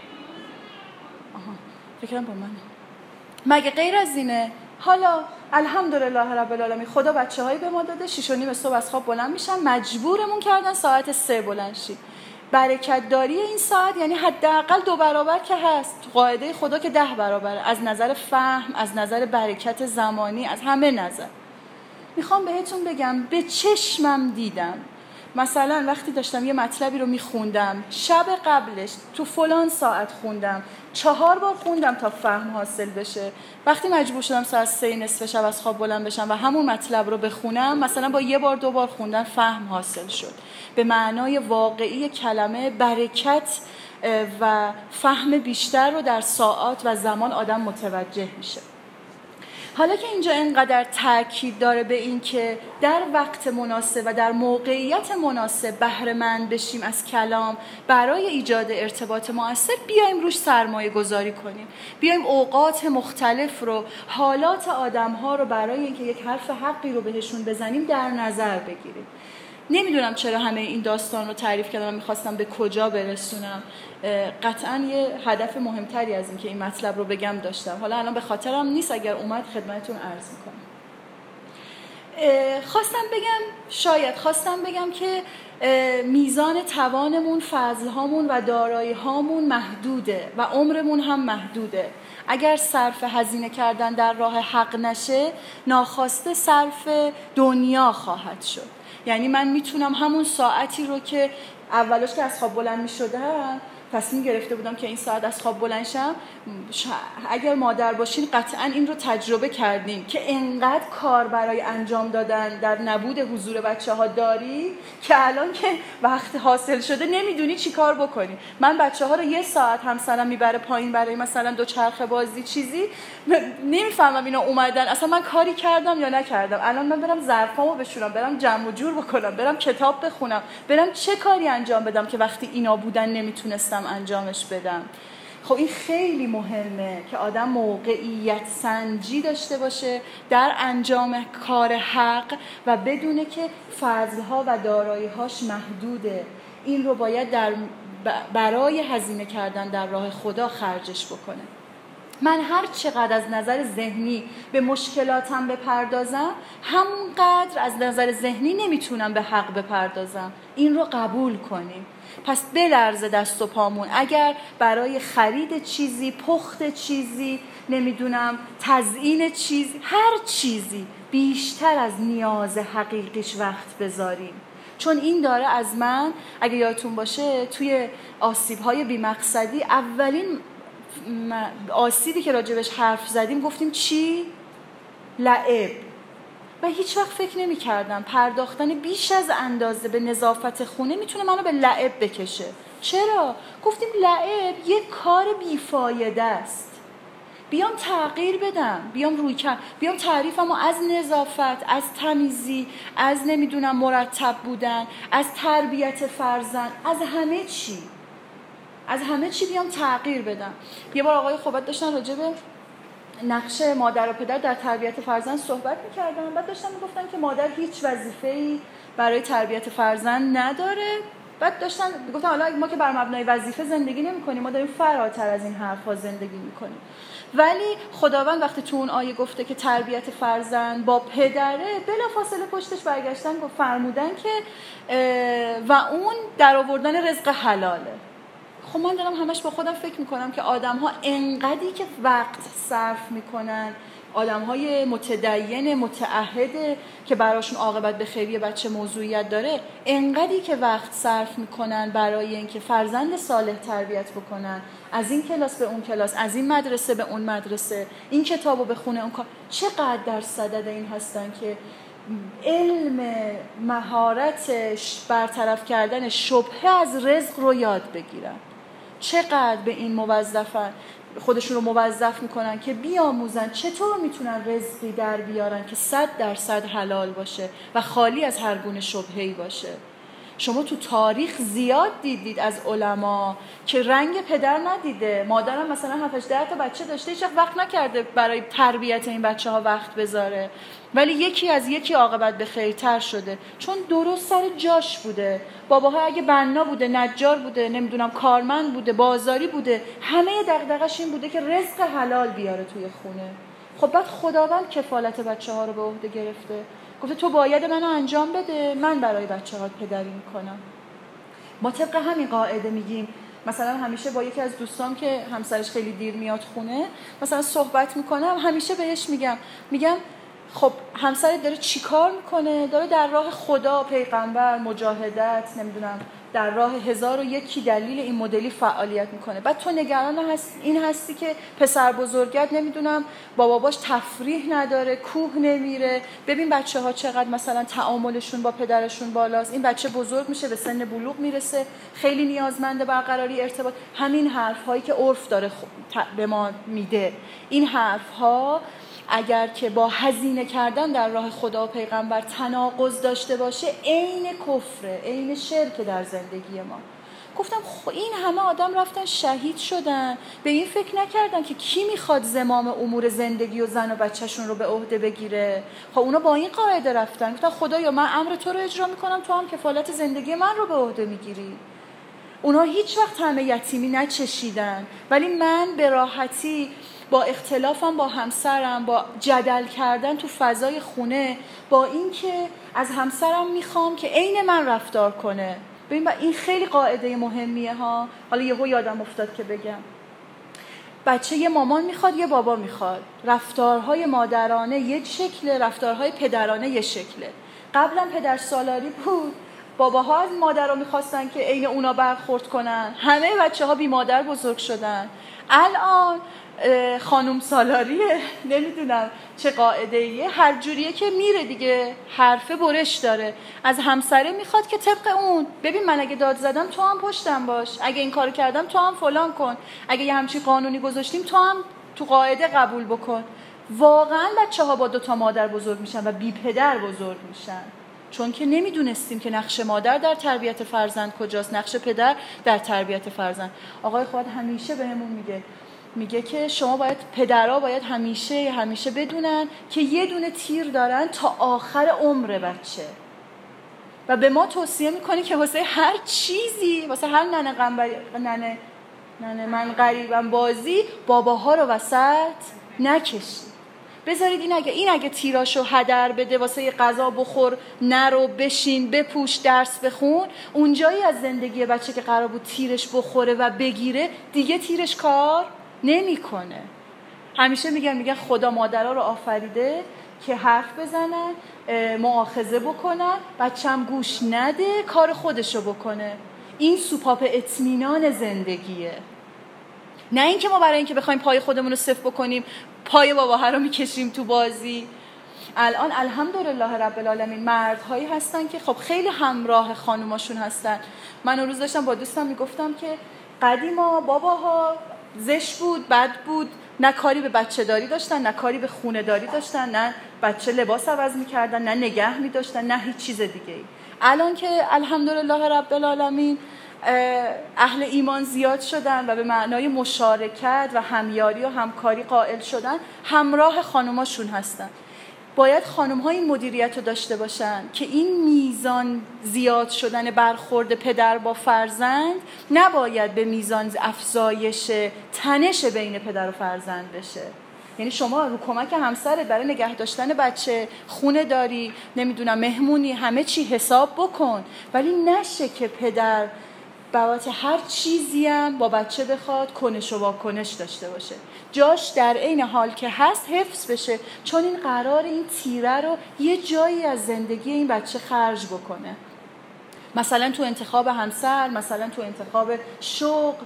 فکرم با منه. مگه غیر از اینه؟ حالا الحمدلله رب العالمین خدا بچه‌هایی به ما داده 6:30 صبح از خواب بلند میشن، مجبورمون کردن ساعت 3 بلند شیم. برکت داری این ساعت یعنی حداقل 2 برابر که هست، قاعده خدا که 10 برابره، از نظر فهم، از نظر برکت زمانی، از همه نظر. میخوام بهتون بگم به چشمم دیدم، مثلا وقتی داشتم یه مطلبی رو میخوندم، شب قبلش تو فلان ساعت خوندم، 4 بار خوندم تا فهم حاصل بشه. وقتی مجبور شدم ساعت 3 نصف شب از خواب بلند بشم و همون مطلب رو بخونم، مثلا با 1 بار 2 بار خوندن فهم حاصل شد. به معنای واقعی کلمه برکت و فهم بیشتر رو در ساعات و زمان آدم متوجه میشه. حالا که اینجا اینقدر تاکید داره به این که در وقت مناسب و در موقعیت مناسب بهره مند بشیم از کلام برای ایجاد ارتباط مؤثر، بیایم روش سرمایه گذاری کنیم، بیایم اوقات مختلف رو، حالات آدم‌ها رو برای اینکه یک حرف حقی رو بهشون بزنیم در نظر بگیریم. نمیدونم چرا همه این داستان رو تعریف کردم، میخواستم به کجا برسونم. قطعاً یه هدف مهمتری از این که این مطلب رو بگم داشتم، حالا الان به خاطرم نیست، اگر اومد خدمتتون عرض میکنم. خواستم بگم که میزان توانمون، فضلهامون و دارایی‌هامون محدوده و عمرمون هم محدوده. اگر صرف هزینه کردن در راه حق نشه، ناخواسته صرف دنیا خواهد شد. یعنی من میتونم همون ساعتی رو که اولش که از خواب بلند میشدم تصمیم گرفته بودم که این ساعت از خواب بلند شم، اگر مادر باشین قطعاً این رو تجربه کردیم که انقدر کار برای انجام دادن در نبود حضور بچه‌ها داری که الان که وقت حاصل شده نمیدونی چی کار بکنی. من بچه‌ها رو 1 ساعت همسرم میبره پایین برای مثلا 2 چرخ بازی چیزی، نمیفهمم اینا اومدن اصلا من کاری کردم یا نکردم. الان من برم ظرفامو بشورم، برم جمع و جور بکنم، برم کتاب بخونم، برم چه کاری انجام بدم که وقتی اینا بودن نمیتونستم انجامش بدم. خب این خیلی مهمه که آدم موقعیت سنجی داشته باشه در انجام کار حق و بدونه که فضلها و دارایی‌هاش محدوده. این رو باید برای هزینه کردن در راه خدا خرجش بکنه. من هر چقدر از نظر ذهنی به مشکلاتم بپردازم، همونقدر از نظر ذهنی نمیتونم به حق بپردازم. این رو قبول کنیم. پس بلرزه دست و پامون اگر برای خرید چیزی، پخت چیزی، نمیدونم تزیین چیزی، هر چیزی بیشتر از نیاز حقیقیش وقت بذاریم. چون این داره از من، اگه یادتون باشه توی آسیب‌های بی‌مقصدی، اولین آسیبی که راجبش حرف زدیم گفتیم چی؟ لعب. و هیچ وقت فکر نمی کردم پرداختن بیش از اندازه به نظافت خونه میتونه منو به لعب بکشه. چرا؟ گفتیم لعب یک کار بیفایده است. بیام تغییر بدم، بیام تعریفمو از نظافت، از تمیزی، از نمیدونم مرتب بودن، از تربیت فرزند، از همه چی بیام تغییر بدم. یه بار آقای خوبت داشتن راجع به نقش مادر و پدر در تربیت فرزند صحبت می‌کردن. بعد داشتن میگفتن که مادر هیچ وظیفه‌ای برای تربیت فرزند نداره. بعد داشتن میگفتن حالا ما که بر مبنای وظیفه زندگی نمی‌کنیم، ما داریم فراتر از این حرفا زندگی می‌کنیم. ولی خداوند وقتی تو اون آیه گفته که تربیت فرزند با پدره، بلافاصله پشتش برگشتن و فرمودن که و اون در آوردن رزق حلاله. خب من دارم همش با خودم فکر میکنم که آدم‌ها انقدری که وقت صرف میکنن، آدم‌های متدین متعهد که براشون عاقبت به خیریه بچه موضوعیت داره، انقدری که وقت صرف میکنن برای اینکه فرزند صالح تربیت بکنن، از این کلاس به اون کلاس، از این مدرسه به اون مدرسه، این کتابو بخونه اون کار، چقدر در صدد این هستن که علم، مهارت برطرف کردن شبهه از رزق رو یاد بگیرن. چقدر به این موظفن، خودشون رو موظف میکنن که بیاموزن چطور میتونن رزقی در بیارن که 100% حلال باشه و خالی از هر گونه شبهه‌ای باشه. شما تو تاریخ زیاد دیدید از علما که رنگ پدر ندیده، مادرم مثلا 7-10 تا بچه داشته، هیچ وقت نکرده برای تربیت این بچه ها وقت بذاره، ولی یکی از یکی عاقبت به خیرتر شده، چون درست سر جاش بوده. باباها اگه بنا بوده، نجار بوده، نمیدونم کارمند بوده، بازاری بوده، همه دغدغش این بوده که رزق حلال بیاره توی خونه. خب بعد خداوند کفالت بچه ها رو به عهده گرفته، گفته تو باید منو انجام بده، من برای بچه‌هات پدری میکنم. ما طبق همین قاعده میگیم. مثلا همیشه با یکی از دوستام که همسرش خیلی دیر میاد خونه مثلا صحبت میکنم، همیشه بهش میگم خب همسرت داره چی کار میکنه؟ داره در راه خدا، پیغمبر، مجاهدت، نمیدونم در راه 1001 دلیل این مدلی فعالیت میکنه. بعد تو نگران این هستی که پسر بزرگت نمیدونم با باباش تفریح نداره، کوه نمیره، ببین بچه ها چقدر مثلا تعاملشون با پدرشون بالاست، این بچه بزرگ میشه به سن بلوغ میرسه خیلی نیازمنده برقراری ارتباط. همین حرف هایی که عرف داره به ما میده، این حرف ها اگر که با هزینه کردن در راه خدا و پیغمبر تناقض داشته باشه، عین کفره، عین شرک در زندگی ما. گفتم این همه آدم رفتن شهید شدن، به این فکر نکردن که کی میخواد زمام امور زندگی و زن و بچهشون رو به عهده بگیره. خب اونا با این قاعده رفتن، گفتن خدایا من امر تو رو اجرا میکنم، تو هم کفالت زندگی من رو به عهده میگیری. اونا هیچ وقت همه یتیمی نچشیدن، ولی من به راحتی با اختلافم با همسرم، با جدل کردن تو فضای خونه، با این که از همسرم میخوام که عین من رفتار کنه. ببین این خیلی قاعده مهمیه ها. حالا یهو یادم افتاد که بگم، بچه یه مامان میخواد یه بابا میخواد، رفتارهای مادرانه یک شکله، رفتارهای پدرانه یک شکله. قبلا پدر سالاری بود، باباها از مادرها میخواستن که عین اونا برخورد کنن، همه بچه ها بی مادر بزرگ شدن. الان خانم سالاریه، نمیدونم چه قاعده‌ایه، هر جوریه که میره دیگه، حرف برش داره، از همسره میخواد که طبق اون، ببین من اگه داد زدم تو هم پشتم باش، اگه این کارو کردم تو هم فلان کن، اگه یه همچین قانونی گذاشتیم تو هم تو قاعده قبول بکن. واقعا بچه‌ها با 2 مادر بزرگ میشن و بی پدر بزرگ میشن، چون که نمیدونستیم که نقش مادر در تربیت فرزند کجاست، نقش پدر در تربیت فرزند. آقای خود همیشه بهمون میگه که شما باید، پدرها باید همیشه بدونن که یه دونه تیر دارن تا آخر عمر بچه، و به ما توصیه میکنه که واسه هر چیزی، واسه هر ننه نه من غریبم بازی باباها رو وسط نکشید. بذارید این اگه تیراشو هدر بده واسه یه غذا بخور، نرو بشین بپوش درس بخون، اونجایی از زندگی بچه که قرار بود تیرش بخوره و بگیره دیگه تیرش کار نمیکنه. همیشه میگن خدا مادرها رو آفریده که حرف بزنن، مؤاخذه بکنن، بچه‌م گوش نده، کار خودشو بکنه. این سوپاپ اطمینان زندگیه. نه اینکه ما برای اینکه بخوایم پای خودمون رو صفر بکنیم پای باباها رو میکشیم تو بازی. الان الحمدلله رب العالمین مردهایی هستن که خب خیلی همراه خانوماشون هستن. من اون روز داشتم با دوستم میگفتم که قدیما باباها زشت بود، بد بود، نه کاری به بچه داری داشتن، نه کاری به خونه داری داشتن، نه بچه لباس عوض میکردن، نه نگه میداشتن، نه هیچ چیز دیگه ای. الان که الحمدلله رب العالمین اهل ایمان زیاد شدن و به معنای مشارکت و همیاری و همکاری قائل شدن، همراه خانوماشون هستن. باید خانم‌ها این مدیریت رو داشته باشن که این میزان زیاد شدن برخورد پدر با فرزند نباید به میزان افزایش تنش بین پدر و فرزند بشه. یعنی شما رو کمک همسرت برای نگه داشتن بچه، خونه داری، نمیدونم مهمونی، همه چی حساب بکن، ولی نشه که پدر بابت هر چیزی هم با بچه بخواد کنش و واکنش داشته باشه. جاش در عین حال که هست حفظ بشه، چون این قرار این تیره رو یه جایی از زندگی این بچه خرج بکنه. مثلا تو انتخاب همسر، مثلا تو انتخاب شغل،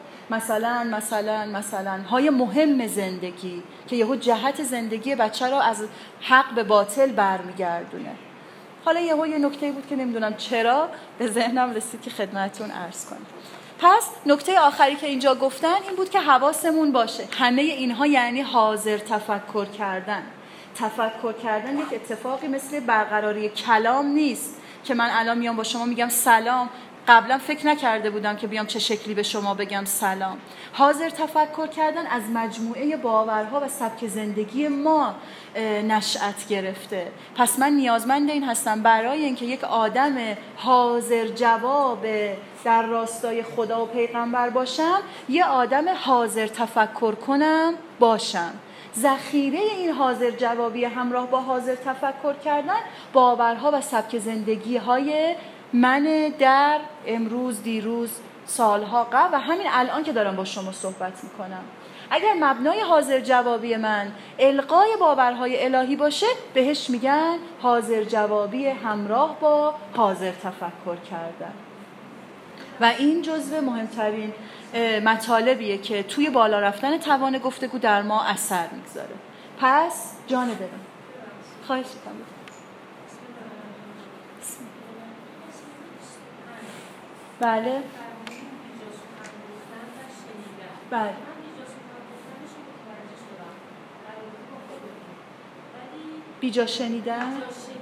مثلا های مهم زندگی که یهو جهت زندگی بچه رو از حق به باطل برمیگردونه. حالا یه نکته بود که نمیدونم چرا به ذهنم رسید که خدمتتون عرض کنم. پس نکته آخری که اینجا گفتن این بود که حواسمون باشه. همه اینها یعنی حاضر تفکر کردن. تفکر کردن یک اتفاقی مثل برقراری کلام نیست که من الان میام با شما میگم سلام، قبلا فکر نکرده بودم که بیام چه شکلی به شما بگم سلام. حاضر تفکر کردن از مجموعه باورها و سبک زندگی ما نشأت گرفته. پس من نیازمند این هستم برای اینکه یک آدم حاضر جواب در راستای خدا و پیغمبر باشم، یه آدم حاضر تفکر کنم باشم. ذخیره این حاضر جوابی همراه با حاضر تفکر کردن باورها و سبک زندگی های من در امروز، دیروز، سالها قبل و همین الان که دارم با شما صحبت میکنم. اگر مبنای حاضر جوابی من القای باورهای الهی باشه بهش میگن حاضر جوابی همراه با حاضر تفکر کردن. و این جزو مهمترین مطالبیه که توی بالا رفتن توان گفتگو در ما اثر میگذاره. پس جان دلم خواهش میکنم. بله بله بیجا شنیدن،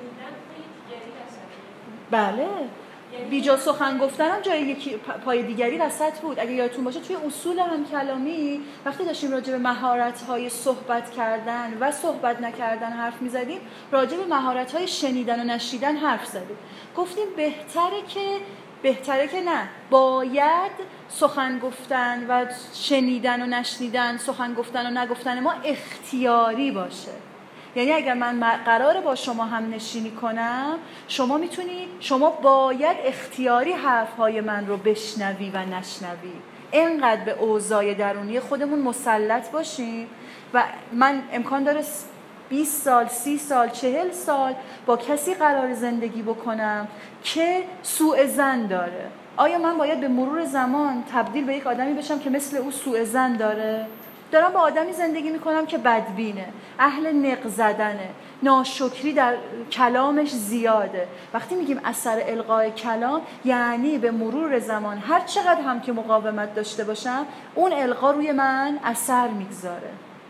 بله بیجا سخن گفتن هم جای یکی پای دیگری وسط بود. اگه یادتون باشه توی اصول هم کلامی وقتی داشتیم راجع به مهارت‌های صحبت کردن و صحبت نکردن حرف می‌زدیم، راجع به مهارت‌های شنیدن و نشنیدن حرف زدیم. گفتیم بهتره که نه، باید سخن گفتن و شنیدن و نشنیدن، سخن گفتن و نگفتن ما اختیاری باشه. یعنی اگر من قراره با شما هم نشینی کنم، شما باید اختیاری حرفهای من رو بشنوی و نشنوی. اینقدر به اوضاع درونی خودمون مسلط باشیم. و من امکان داره 20 سال، 30 سال، 40 سال با کسی قرار زندگی بکنم که سوء ظن داره. آیا من باید به مرور زمان تبدیل به یک آدمی بشم که مثل او سوء ظن داره؟ دارم با آدمی زندگی میکنم که بدبینه، اهل نق زدنه، ناشکری در کلامش زیاده. وقتی میگیم اثر القای کلام یعنی به مرور زمان هر چقدر هم که مقاومت داشته باشم اون القا روی من اثر میگذاره.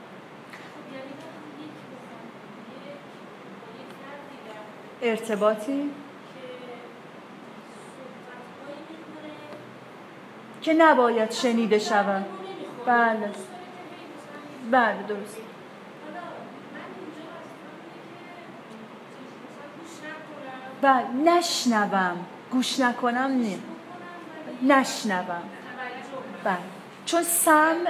ارتباطی که نباید شنیده شود. بله درست. بله نشنوم، گوش نکنم نه، نشنوم. بله چون سمع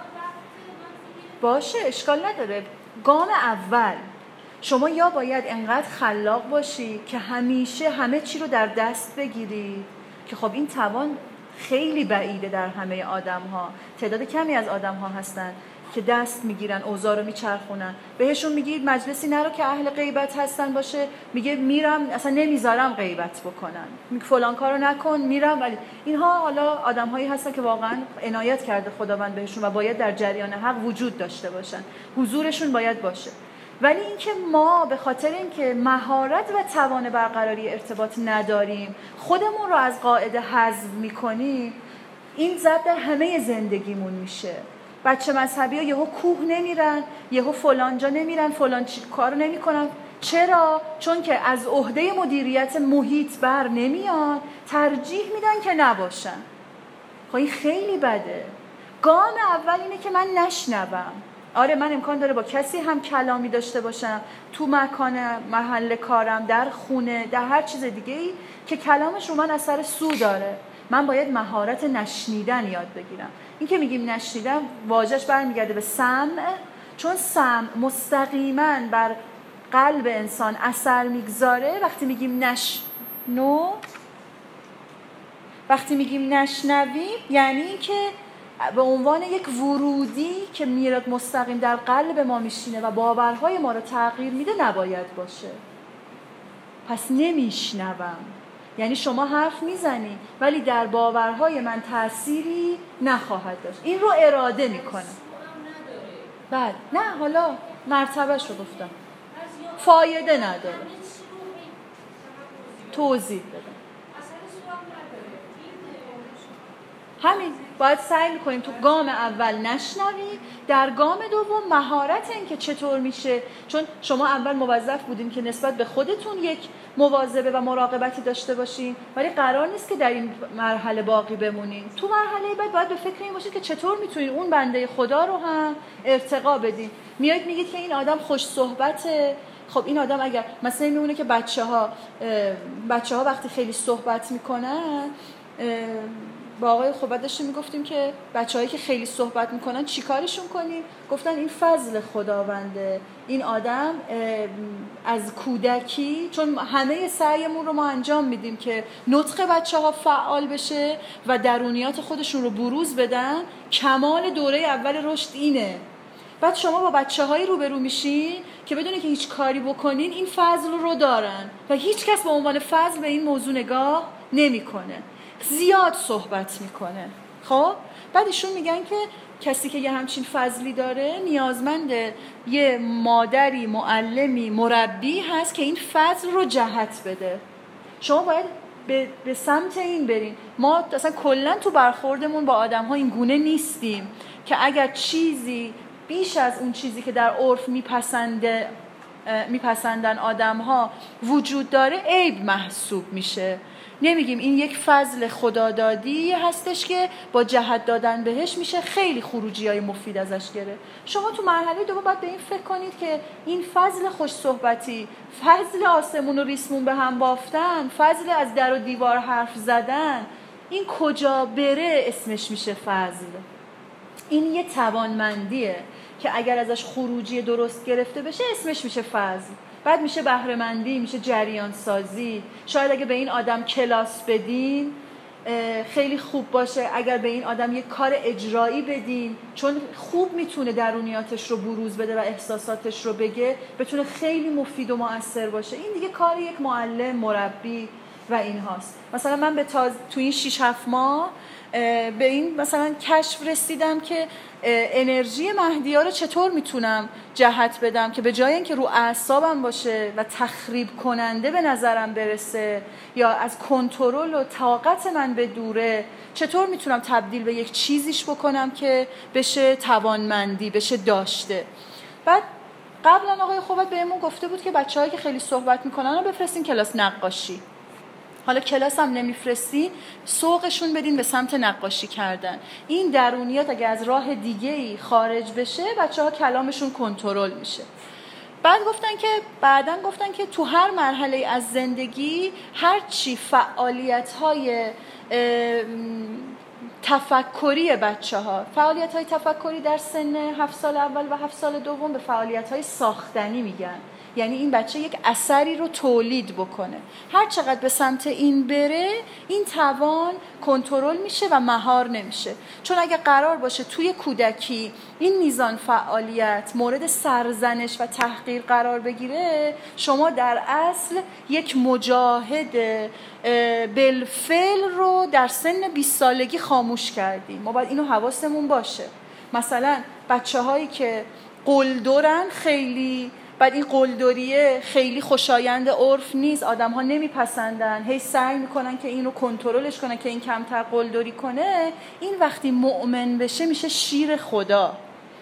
باشه اشکال نداره. گام اول شما یا باید انقدر خلاق باشی که همیشه همه چی رو در دست بگیری، که خب این توان خیلی بعیده در همه آدم ها. تعداد کمی از آدم ها هستن که دست میگیرن، اوضاع رو میچرخونن. بهشون میگید مجلسی نرو که اهل غیبت هستن باشه، میگه میرم اصلا نمیذارم غیبت بکنن، میگه فلان کارو نکن میرم. ولی اینها حالا آدم هایی هستن که واقعا عنایت کرده خداوند بهشون و باید در جریان حق وجود داشته باشن، حضورشون باید باشه. ولی اینکه ما به خاطر اینکه مهارت و توان برقراری ارتباط نداریم خودمون رو از قاعده حذف میکنیم، این ضرب در همه زندگیمون میشه. بچه مذهبی‌ها یهو کوه نمیرن، یهو فلان جا نمیرن، فلان کارو نمیکنن. چرا؟ چون که از عهده مدیریت محیط بر نمیان، ترجیح میدن که نباشن. خب این خیلی بده. گام اول اینه که من نشنوم. آره من امکان داره با کسی هم کلامی داشته باشم تو مکان محل کارم، در خونه، در هر چیز دیگه‌ای که کلامش رو من اثر سو داره. من باید مهارت نشنیدن یاد بگیرم. این که میگیم نشنیدن واژه‌اش برمیگرده به سمع، چون سمع مستقیما بر قلب انسان اثر میگذاره. وقتی میگیم نشنویم یعنی این که به عنوان یک ورودی که میرد مستقیم در قلب ما میشینه و باورهای ما رو تغییر میده نباید باشه. پس نمیشنوم یعنی شما حرف میزنی ولی در باورهای من تأثیری نخواهد داشت. این رو اراده میکنم. بعد نه حالا مرتبهش رو گفتم، فایده نداره توضیح بدم. همین باید سعی میکنیم تو گام اول نشنویم، در گام دوم مهارت این که چطور میشه، چون شما اول موظف بودین که نسبت به خودتون یک مواظبه و مراقبتی داشته باشین، ولی قرار نیست که در این مرحله باقی بمونین. تو مرحله بعد باید به فکر این باشید که چطور میتونین اون بنده خدا رو هم ارتقا بدین. میایید میگید که این آدم خوش صحبته. خب این آدم اگر مثلا میمونه که بچه ها وقتی خیلی صحبت میکنن، با آقای خوبت داشتیم میگفتیم که بچه‌هایی که خیلی صحبت میکنن چیکارشون کنیم؟ گفتن این فضل خداونده. این آدم از کودکی، چون همه سعیمون رو ما انجام میدیم که نطق بچه‌ها فعال بشه و درونیات خودشون رو بروز بدن، کمال دوره اول رشد اینه. بعد شما با بچه‌هایی روبرو میشین که بدون که هیچ کاری بکنین این فضل رو دارن و هیچ کس به عنوان فضل به این موضوع نگاه نمیکنه، زیاد صحبت میکنه. خب بعد ایشون میگن که کسی که یه همچین فضلی داره نیازمند یه مادری، معلمی، مربی هست که این فضل رو جهت بده. شما باید به سمت این برین. ما اصلا کلا تو برخوردمون با آدم‌ها این گونه نیستیم که اگر چیزی بیش از اون چیزی که در عرف میپسندن آدم‌ها وجود داره عیب محسوب میشه. نمیگیم این یک فضل خدادادی هستش که با جهت دادن بهش میشه خیلی خروجی‌های مفید ازش گرفت. شما تو مرحله دوم باید به این فکر کنید که این فضل خوش صحبتی، فضل آسمون و ریسمون به هم بافتن، فضل از در و دیوار حرف زدن، این کجا بره اسمش میشه فضل. این یه توانمندیه که اگر ازش خروجی درست گرفته بشه اسمش میشه فضل. بعد میشه بهره‌مندی، میشه جریان سازی. شاید اگه به این آدم کلاس بدین خیلی خوب باشه، اگر به این آدم یک کار اجرایی بدین، چون خوب میتونه درونیاتش رو بروز بده و احساساتش رو بگه، بتونه خیلی مفید و مؤثر باشه. این دیگه کار یک معلم، مربی و این هاست. مثلا من تو این 6-7 ماه به این مثلا کشف رسیدم که انرژی مهدی‌ها رو چطور میتونم جهت بدم که به جای اینکه رو اعصابم باشه و تخریب کننده به نظرم برسه یا از کنترل و طاقت من به دوره، چطور میتونم تبدیل به یک چیزیش بکنم که بشه توانمندی، بشه داشته. بعد قبلا آقای خوبت بهمون گفته بود که بچه‌هایی که خیلی صحبت میکنن رو بفرستین کلاس نقاشی. حالا کلاس هم نمیفرستی، سوقشون بدین به سمت نقاشی کردن. این درونیات اگه از راه دیگه‌ای خارج بشه بچه‌ها کلامشون کنترل میشه. بعدن گفتن که تو هر مرحله از زندگی هر چی فعالیت‌های تفکری بچه‌ها، فعالیت‌های تفکری در سن 7 سال اول و 7 سال دوم به فعالیت‌های ساختنی میگن. یعنی این بچه یک اثری رو تولید بکنه. هر چقدر به سمت این بره، این توان کنترل میشه و مهار نمیشه. چون اگه قرار باشه توی کودکی این میزان فعالیت مورد سرزنش و تحقیر قرار بگیره، شما در اصل یک مجاهد بالفعل رو در سن 20 سالگی خاموش کردیم. ما باید اینو حواسمون باشه. مثلا بچه‌هایی که قلدرن، خیلی بعد این قلدریه خیلی خوشایند عرف نیست، آدم ها نمیپسندن، هی سعی میکنن که این رو کنترلش کنن که این کمتر قلدری کنه. این وقتی مؤمن بشه میشه شیر خدا.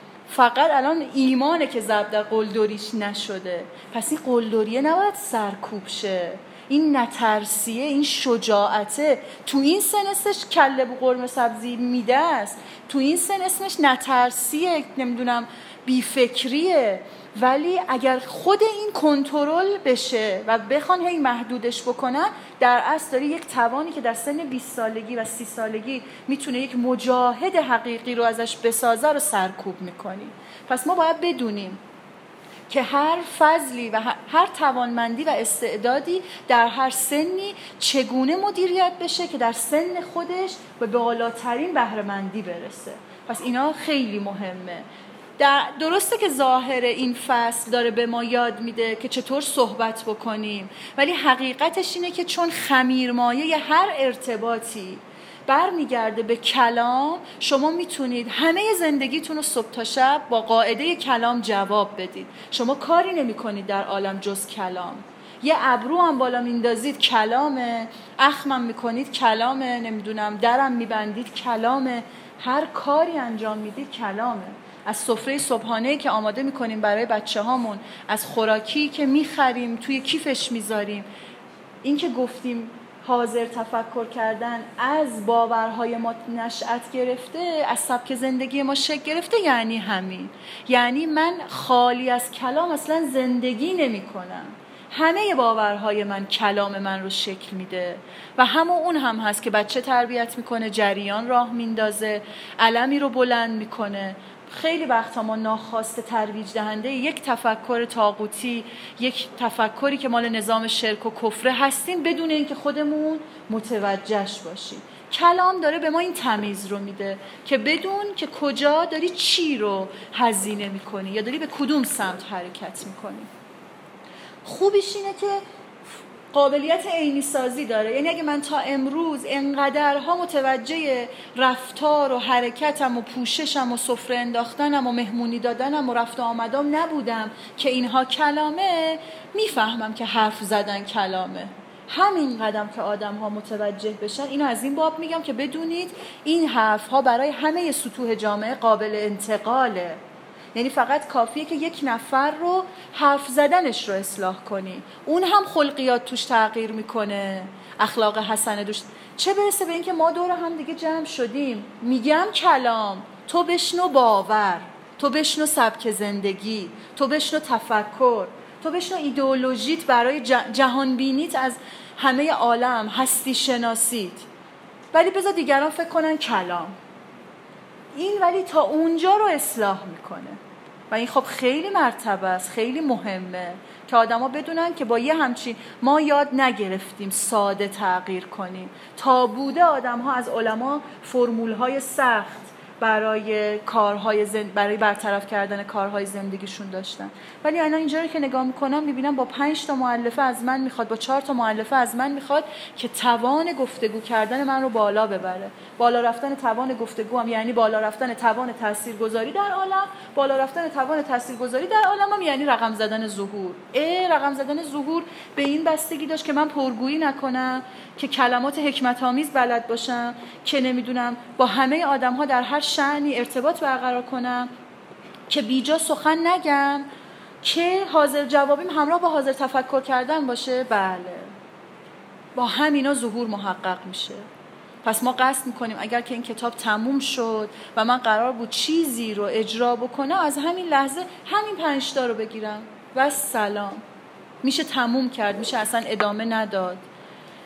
فقط الان ایمانه که ضرب در قلدریش نشده. پس این قلدریه نباید سرکوب شه، این نترسیه، این شجاعته. تو این سن اسمش کله بو قرمه سبزی میده است، تو این سن اسمش نترسیه، نمیدونم بیفکریه. ولی اگر خود این کنترل بشه و بخوان هی محدودش بکنن، در اصل داری یک توانی که در سن 20 سالگی و 30 سالگی میتونه یک مجاهد حقیقی رو ازش بسازه رو سرکوب میکنی. پس ما باید بدونیم که هر فضلی و هر توانمندی و استعدادی در هر سنی چگونه مدیریت بشه که در سن خودش به بالاترین بهره‌مندی برسه. پس اینا خیلی مهمه. درسته که ظاهر این فصل داره به ما یاد میده که چطور صحبت بکنیم، ولی حقیقتش اینه که چون خمیرمایه هر ارتباطی برمیگرده به کلام، شما میتونید همه زندگیتون رو صبح تا شب با قاعده کلام جواب بدید. شما کاری نمی کنید در عالم جز کلام. یه ابرو هم بالا میندازید کلامه، اخمم میکنید کلامه، نمیدونم درم میبندید کلامه، هر کاری انجام میدید کلامه. از سفره صبحانه‌ای که آماده میکنیم برای بچه هامون، از خوراکی که میخریم توی کیفش میذاریم، این که گفتیم حاضر تفکر کردن از باورهای ما نشأت گرفته، از سبک زندگی ما شکل گرفته، یعنی همین. یعنی من خالی از کلام اصلا زندگی نمی کنم. همه باورهای من کلام من رو شکل میده و اون هم هست که بچه تربیت میکنه، جریان راه میندازه، علمی رو بلند میکنه. خیلی وقتا ما ناخواسته ترویج دهنده یک تفکر طاغوتی، یک تفکری که مال نظام شرک و کفر هستیم بدون اینکه خودمون متوجهش باشیم. کلام داره به ما این تمیز رو میده که بدون که کجا داری چی رو هزینه میکنی یا داری به کدوم سمت حرکت میکنی. خوبیش اینه که قابلیت عینی سازی داره. یعنی اگه من تا امروز انقدرها متوجه رفتار و حرکتم و پوششم و سفره انداختنم و مهمونی دادنم و رفت و آمدم نبودم که اینها کلامه، میفهمم که حرف زدن کلامه. همین قدم که آدم ها متوجه بشن، اینو از این باب میگم که بدونید این حرف ها برای همه سطوح جامعه قابل انتقاله. یعنی فقط کافیه که یک نفر رو حرف زدنش رو اصلاح کنی، اون هم خلقیات توش تغییر میکنه، اخلاق حسنه دوش. چه برسه به این که ما دور هم دیگه جمع شدیم میگم کلام، تو بشنو باور، تو بشنو سبک زندگی، تو بشنو تفکر، تو بشنو ایدئولوژیت برای جهانبینیت از همه عالم، هستی شناسیت، ولی بذار دیگران فکر کنن کلام. این ولی تا اونجا رو اصلاح میکنه و این خب خیلی مرتبه است، خیلی مهمه که آدما بدونن که با یه همچین ما یاد نگرفتیم ساده تغییر کنیم. تا بوده آدم‌ها از علما فرمول‌های سخت برای برای برطرف کردن کارهای زندگیشون داشتن، ولی الان اینجا رو که نگاه میکنم میبینم با 5 تا مؤلفه از من میخواد، با 4 تا مؤلفه از من میخواد که توان گفتگو کردن من رو بالا ببره. بالا رفتن توان گفتگو هم یعنی بالا رفتن توان تاثیرگذاری در عالم، بالا رفتن توان تاثیرگذاری در عالم هم یعنی رقم زدن ظهور. رقم زدن ظهور به این بستگی داشت که من پرگویی نکنم، که کلمات حکمت آمیز بلد باشم، که نمیدونم با همه آدم‌ها در هر شأنی ارتباط برقرار کنم، که بیجا سخن نگم، که حاضر جوابیم همراه با حاضر تفکر کردن باشه. بله، با همینا ظهور محقق میشه. پس ما قصد میکنیم اگر که این کتاب تموم شد و من قرار بود چیزی رو اجرا بکنم، از همین لحظه همین 5 تا رو بگیرم و سلام، میشه تموم کرد، میشه اصلا ادامه نداد.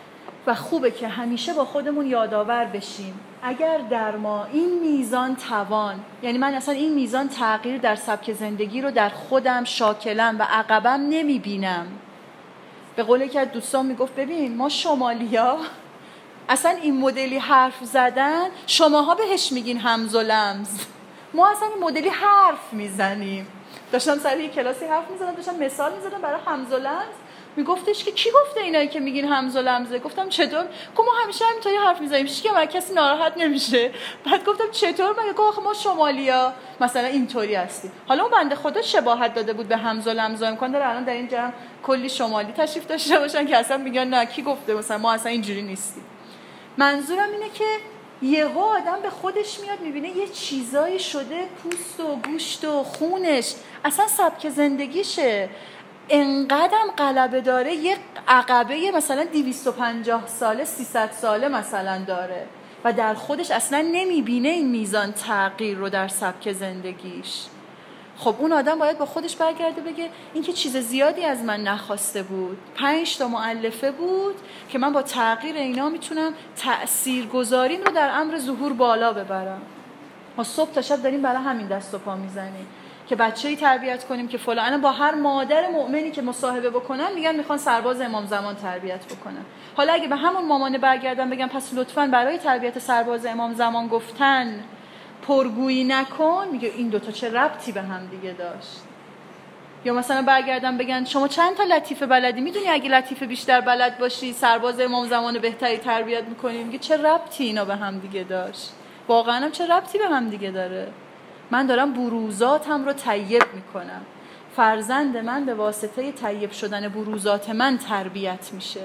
و خوبه که همیشه با خودمون یادآور بشیم اگر در ما این میزان توان، یعنی من اصلا این میزان تغییر در سبک زندگی رو در خودم، شاکلم و عقبم نمیبینم. به قول یکی از دوستان میگفت ببین ما شمالیا اصلا این مدلی حرف زدن شماها بهش میگین همز و لمز، ما اصلا این مدلی حرف میزنیم. داشتم سر یه کلاسی حرف میزدم، داشتم مثال میزدم برای همز و لمز، میگفتش که کی گفته اینایی که میگین همز و لمزه؟ گفتم چطور؟ گفت ما همیشه همینطوری حرف میزنیم، هیچ کسی ناراحت نمیشه. بعد گفتم چطور؟ مگه گفت ما شمالیا مثلا اینطوری هستیم. حالا اون بنده خدا شباهت داده بود به همز و لمز، امکان داره الان در این جمع کلی شمالی تشریف داشته باشن که اصلا میگن نه کی گفته مثلا ما اصلا اینجوری نیستیم. منظورم اینه که یهو آدم به خودش میاد میبینه یه چیزایی شده پوست و گوشت و خونش اصلا سبک زندگیشه، انقدرم غلبه داره، یه عقبه مثلا 250 ساله 300 ساله مثلا داره و در خودش اصلا نمیبینه این میزان تغییر رو در سبک زندگیش. خب اون آدم باید با خودش برگرده بگه این که چیز زیادی از من نخواسته بود، 5 تا مؤلفه بود که من با تغییر اینا میتونم تأثیرگذاریم رو در امر ظهور بالا ببرم. ما صبح تا شب داریم برای همین دست و پا میزنیم که بچه‌ای تربیت کنیم که فلان. با هر مادر مؤمنی که مصاحبه بکنن میگن میخوان سرباز امام زمان تربیت بکنن. حالا اگه به همون مامانه برگردن بگم پس لطفاً برای تربیت سرباز امام زمان گفتن پرگویی نکن، میگه این دوتا چه ربطی به هم دیگه داشت. یا مثلا برگردن بگن شما چند تا لطیفه بلدی، میدونی اگه لطیفه بیشتر بلد باشی سرباز امام زمان بهتری تربیت میکنی، میگه چه ربطی اینا به هم دیگه داشت. واقعا هم چه ربطی به هم دیگه داره. من دارم بروزاتم رو طیب میکنم، فرزند من به واسطه طیب شدن بروزات من تربیت میشه.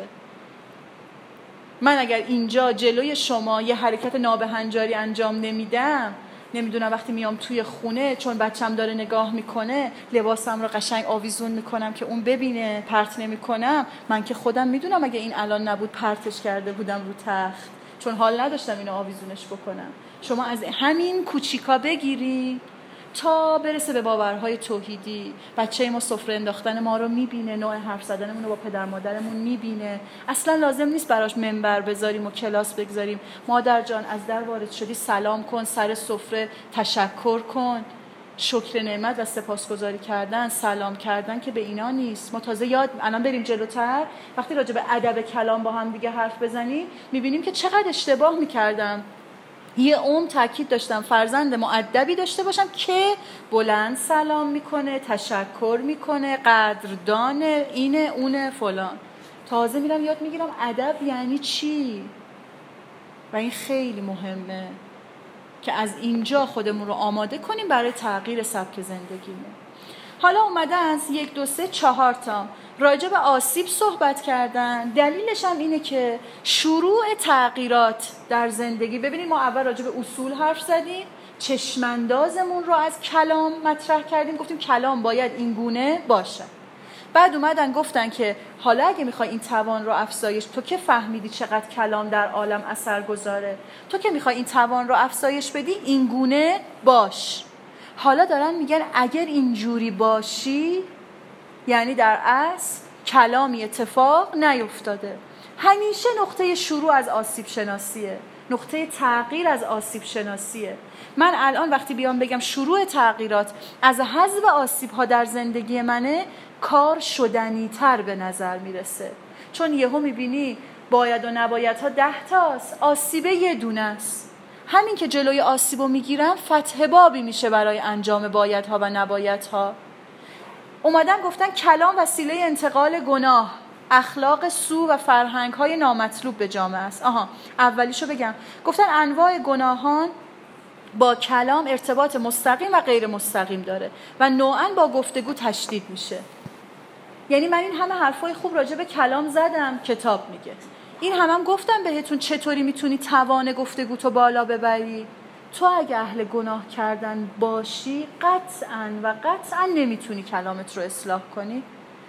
من اگر اینجا جلوی شما یه حرکت نابهنجاری انجام نمیدم، نمیدونم وقتی میام توی خونه چون بچم داره نگاه میکنه لباسم رو قشنگ آویزون میکنم که اون ببینه، پرت نمیکنم، من که خودم میدونم اگه این الان نبود پرتش کرده بودم رو تخت چون حال نداشتم اینو آویزونش بکنم. شما از همین کوچیکا بگیری تا برسه به باورهای توحیدی. بچه ما سفره انداختن ما رو میبینه، نوع حرف زدنمون رو با پدر مادرمون میبینه، اصلا لازم نیست براش منبر بذاریم و کلاس بگذاریم. مادر جان از در وارد شدی سلام کن، سر سفره تشکر کن، شکر نعمت و سپاسگزاری کردن، سلام کردن که به اینا نیست. ما تازه یاد الان بریم جلوتر وقتی راجع به ادب کلام با هم دیگه حرف بزنیم میبینیم که چقدر اشتباه میکردم. یه تاکید داشتم فرزند مؤدبی داشته باشم که بلند سلام میکنه، تشکر میکنه، قدردانه، اینه اونه فلان. تازه میرم یاد میگیرم ادب یعنی چی و این خیلی مهمه که از اینجا خودمون رو آماده کنیم برای تغییر سبک زندگیمون. حالا اومدن 1 2 3 4 تا راجع به آسیب صحبت کردن. دلیلش هم اینه که شروع تغییرات در زندگی، ببینید ما اول راجع به اصول حرف زدیم، چشماندازمون رو از کلام مطرح کردیم، گفتیم کلام باید این گونه باشه. بعد اومدن گفتن که حالا اگه میخوای این توان رو افزایش، تو که فهمیدی چقدر کلام در عالم اثر گذاره، تو که میخوای این توان رو افزایش بدی این گونه باش. حالا دارن میگن اگر اینجوری باشی یعنی در اصل کلامی اتفاق نیفتاده. همیشه نقطه شروع از آسیب شناسیه، نقطه تغییر از آسیب شناسیه. من الان وقتی بیام بگم شروع تغییرات از حذف آسیب ها در زندگی منه، کار شدنی تر به نظر میرسه، چون یهو میبینی باید و نباید ها 10 تاست، آسیب یه دونه است. همین که جلوی آسیبو میگیرم فتح بابی میشه برای انجام بایدها و نبایدها. اومدن گفتن کلام وسیله انتقال گناه، اخلاق سو و فرهنگ‌های نامطلوب به جامعه است. اولیشو بگم، گفتن انواع گناهان با کلام ارتباط مستقیم و غیر مستقیم داره و نوعاً با گفتگو تشدید میشه. یعنی من این همه حرفای خوب راجع به کلام زدم، کتاب میگه. این هم گفتم بهتون چطوری میتونی توان گفتگو تو بالا ببری. تو اگه اهل گناه کردن باشی قطعاً نمیتونی کلامت رو اصلاح کنی.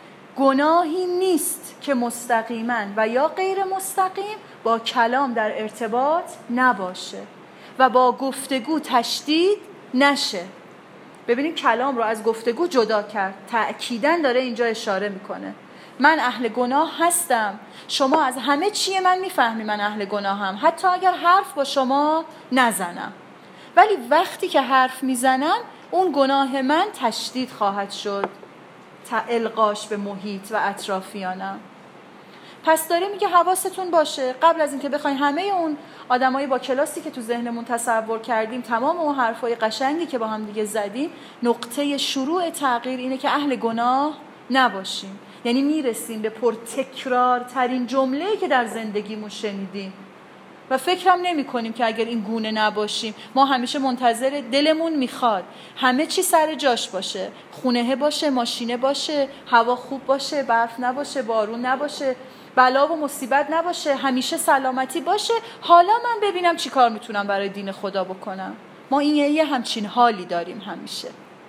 گناهی نیست که مستقیما و یا غیر مستقیم با کلام در ارتباط نباشه و با گفتگو تشدید نشه. ببینید کلام رو از گفتگو جدا کرد، تأکیداً داره اینجا اشاره میکنه. من اهل گناه هستم، شما از همه چیه من میفهمی من اهل گناهم، حتی اگر حرف با شما نزنم، ولی وقتی که حرف میزنم اون گناه من تشدید خواهد شد تا القاش به محیط و اطرافیانم. پس داره میگه حواستون باشه قبل از اینکه بخواین همه اون آدمای با کلاسی که تو ذهنمون تصور کردیم، تمام اون حرفای قشنگی که با هم دیگه زدیم، نقطه شروع تغییر اینه که اهل گناه نباشیم. یعنی میرسیم به پرتکرار ترین جمله‌ای که در زندگیمون شنیدیم و فکرم نمی کنیم که اگر این گونه نباشیم. ما همیشه منتظر دلمون میخواد همه چی سر جاش باشه، خونه باشه، ماشینه باشه، هوا خوب باشه، برف نباشه، بارون نباشه، بلا و مصیبت نباشه، همیشه سلامتی باشه، حالا من ببینم چی کار میتونم برای دین خدا بکنم. ما این یه همچین حالی داریم همیشه.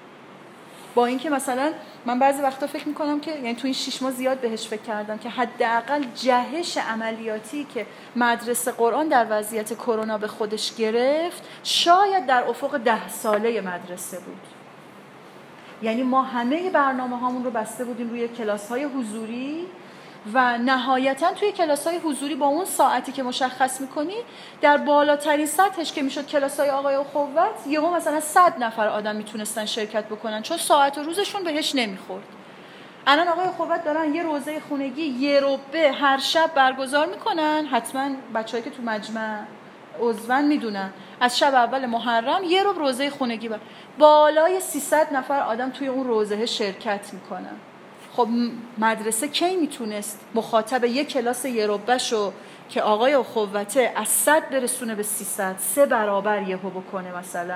با اینکه مثلا من بعضی وقتا فکر میکنم که یعنی تو این 6 ماه زیاد بهش فکر کردم که حداقل جهش عملیاتی که مدرسه قرآن در وضعیت کرونا به خودش گرفت شاید در افق 10 ساله مدرسه بود. یعنی ما همه برنامه هامون رو بسته بودیم روی کلاس های حضوری و نهایتاً توی کلاس‌های حضوری با اون ساعتی که مشخص می‌کنی در بالاترین سطحش که میشد کلاس‌های آقای اخوت، یهو مثلا 100 نفر آدم میتونستن شرکت بکنن چون ساعت و روزشون بهش نمیخورد. الان آقای اخوت دارن یه روزه خونگی یه ربع هر شب برگزار میکنن. حتما بچه‌ای که تو مجمع عضون میدونن از شب اول محرم یه ربع روزه خونگی بالای 300 نفر آدم توی اون روزه شرکت میکنن. خب مدرسه کی میتونست مخاطب یک کلاس یه ربعشو که آقای اخوته از 100 برسونه به 300، 3 برابر یهو بکنه مثلا؟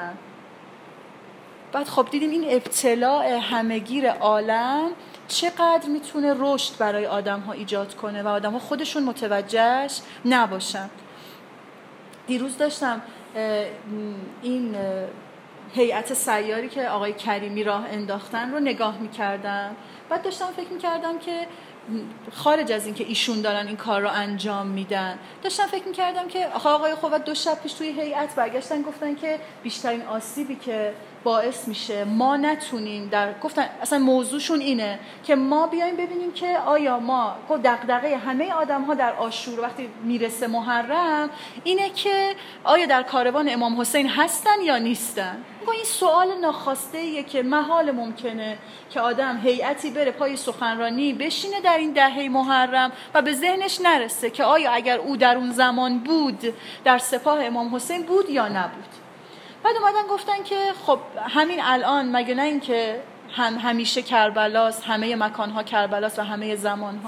بعد خب دیدیم این ابتلاع همهگیر عالم چقدر میتونه رشد برای آدم ها ایجاد کنه و آدم ها خودشون متوجهش نباشن. دیروز داشتم این هیئت سیاری که آقای کریمی راه انداختن رو نگاه میکردم. بعد داشتم فکر میکردم که خارج از این که ایشون دارن این کار رو انجام میدن، داشتم فکر میکردم که آقای اخوت 2 شب پیش توی هیئت برگشتن گفتن که بیشترین آسیبی که باعث میشه ما نتونیم گفتن اصلا موضوعشون اینه که ما بیایم ببینیم که آیا ما دغدغه همه آدم‌ها در عاشور وقتی میرسه محرم اینه که آیا در کاروان امام حسین هستن یا نیستن. این سوال ناخواسته‌ایه که محال ممکنه که آدم هیئتی بره پای سخنرانی بشینه در این دهه محرم و به ذهنش نرسه که آیا اگر او در اون زمان بود در سپاه امام حسین بود یا نبود. بعد اومدن گفتن که خب همین الان مگه نه این که همیشه کربلاست، همه مکانها کربلاست و همه زمانها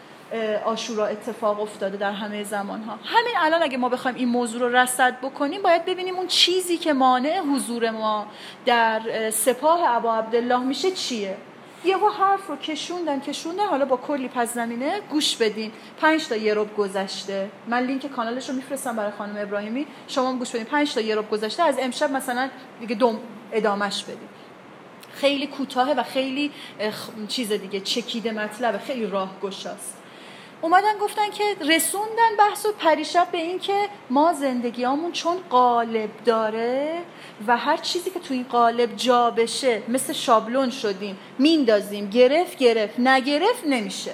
عاشورا اتفاق افتاده در همه زمانها. همین الان اگه ما بخوایم این موضوع رو رصد بکنیم باید ببینیم اون چیزی که مانع حضور ما در سپاه ابا عبدالله میشه چیه. یهو حرف رو کشوندن حالا با کلی پس زمینه گوش بدین. 5 تا یه ربع گذشته، من لینک کانالش رو میفرستم برای خانم ابراهیمی، شما هم گوش بدین. 5 تا یه ربع گذشته، از امشب مثلا دیگه ادامش بدین. خیلی کوتاهه و خیلی چیز دیگه چکیده مطلبه، خیلی راهگشاست. اومدن گفتن که رسوندن بحث و پریشب به این که ما زندگیامون چون قالب داره و هر چیزی که تو این قالب جا بشه مثل شابلون شدیم میندازیم، گرفت نگرفت نمیشه.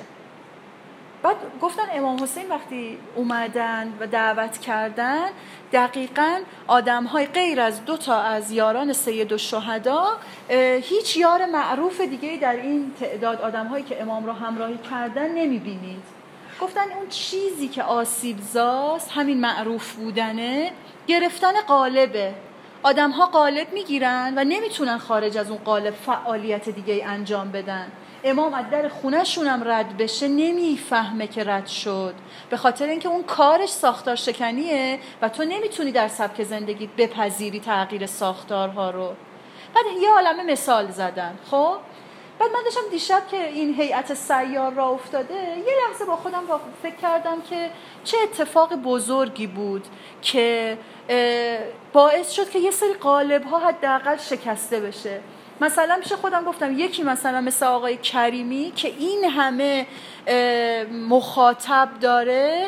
بعد گفتن امام حسین وقتی اومدن و دعوت کردن دقیقاً آدم‌های غیر از 2 تا از یاران سید الشهدا هیچ یار معروف دیگه‌ای در این تعداد آدم‌هایی که امام را همراهی کردن نمی‌بینید. گفتن اون چیزی که آسیب زاست همین معروف بودنه، گرفتن قالبه. آدم‌ها قالب میگیرن و نمیتونن خارج از اون قالب فعالیت دیگه انجام بدن. امام از در خونه‌شون هم رد بشه نمیفهمه که رد شد، به خاطر اینکه اون کارش ساختار شکنیه و تو نمیتونی در سبک زندگیت بپذیری تغییر ساختارها رو. بعد یه عالمه مثال زدن. خب بعد من داشتم دیشب که این هیئت سیار را افتاده یه لحظه با خودم فکر کردم که چه اتفاق بزرگی بود که باعث شد که یه سری قالب‌ها حداقل شکسته بشه. مثلا میشه خودم گفتم یکی مثلا مثل آقای کریمی که این همه مخاطب داره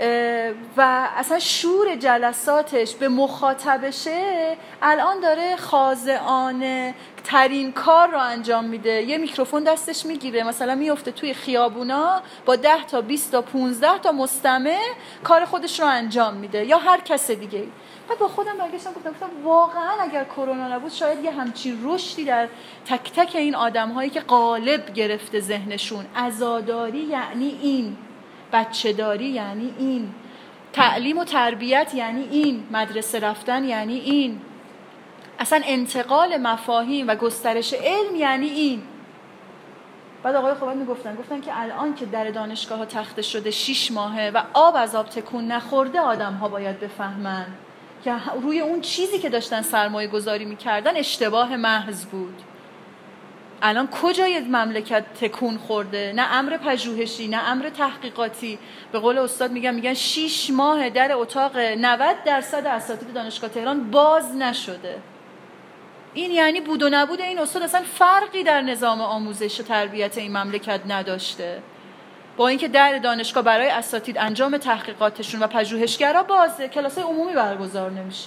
و اصلا شور جلساتش به مخاطبشه، الان داره خاضعانه ترین کار رو انجام میده. یه میکروفون دستش میگیره، مثلا میفته توی خیابونا با 10 تا 20 تا 15 تا مستمع کار خودش رو انجام میده، یا هر کس دیگه. بعد با خودم برگشتم گفتم واقعا اگر کرونا نبود شاید یه همچین رشدی در تک تک این آدم‌هایی که قالب گرفته ذهنشون، عزاداری یعنی این، بچه‌داری یعنی این، تعلیم و تربیت یعنی این، مدرسه رفتن یعنی این، اصلا انتقال مفاهیم و گسترش علم یعنی این. بعد آقای خوبت گفتن که الان که در دانشگاه ها تخته شده 6 ماهه و آب از آب تکون نخورده، آدم ها باید بفهمن که روی اون چیزی که داشتن سرمایه گذاری میکردن اشتباه محض بود. الان کجای مملکت تکون خورده؟ نه امر پژوهشی، نه امر تحقیقاتی. به قول استاد میگن 6 ماه در اتاق 90% اساتید دانشگاه تهران باز نشده. این یعنی بود و نبود این استاد اصلا فرقی در نظام آموزش و تربیت این مملکت نداشته، با اینکه در دانشگاه برای اساتید انجام تحقیقاتشون و پژوهشگرا بازه، کلاسای عمومی برگزار نمیشه.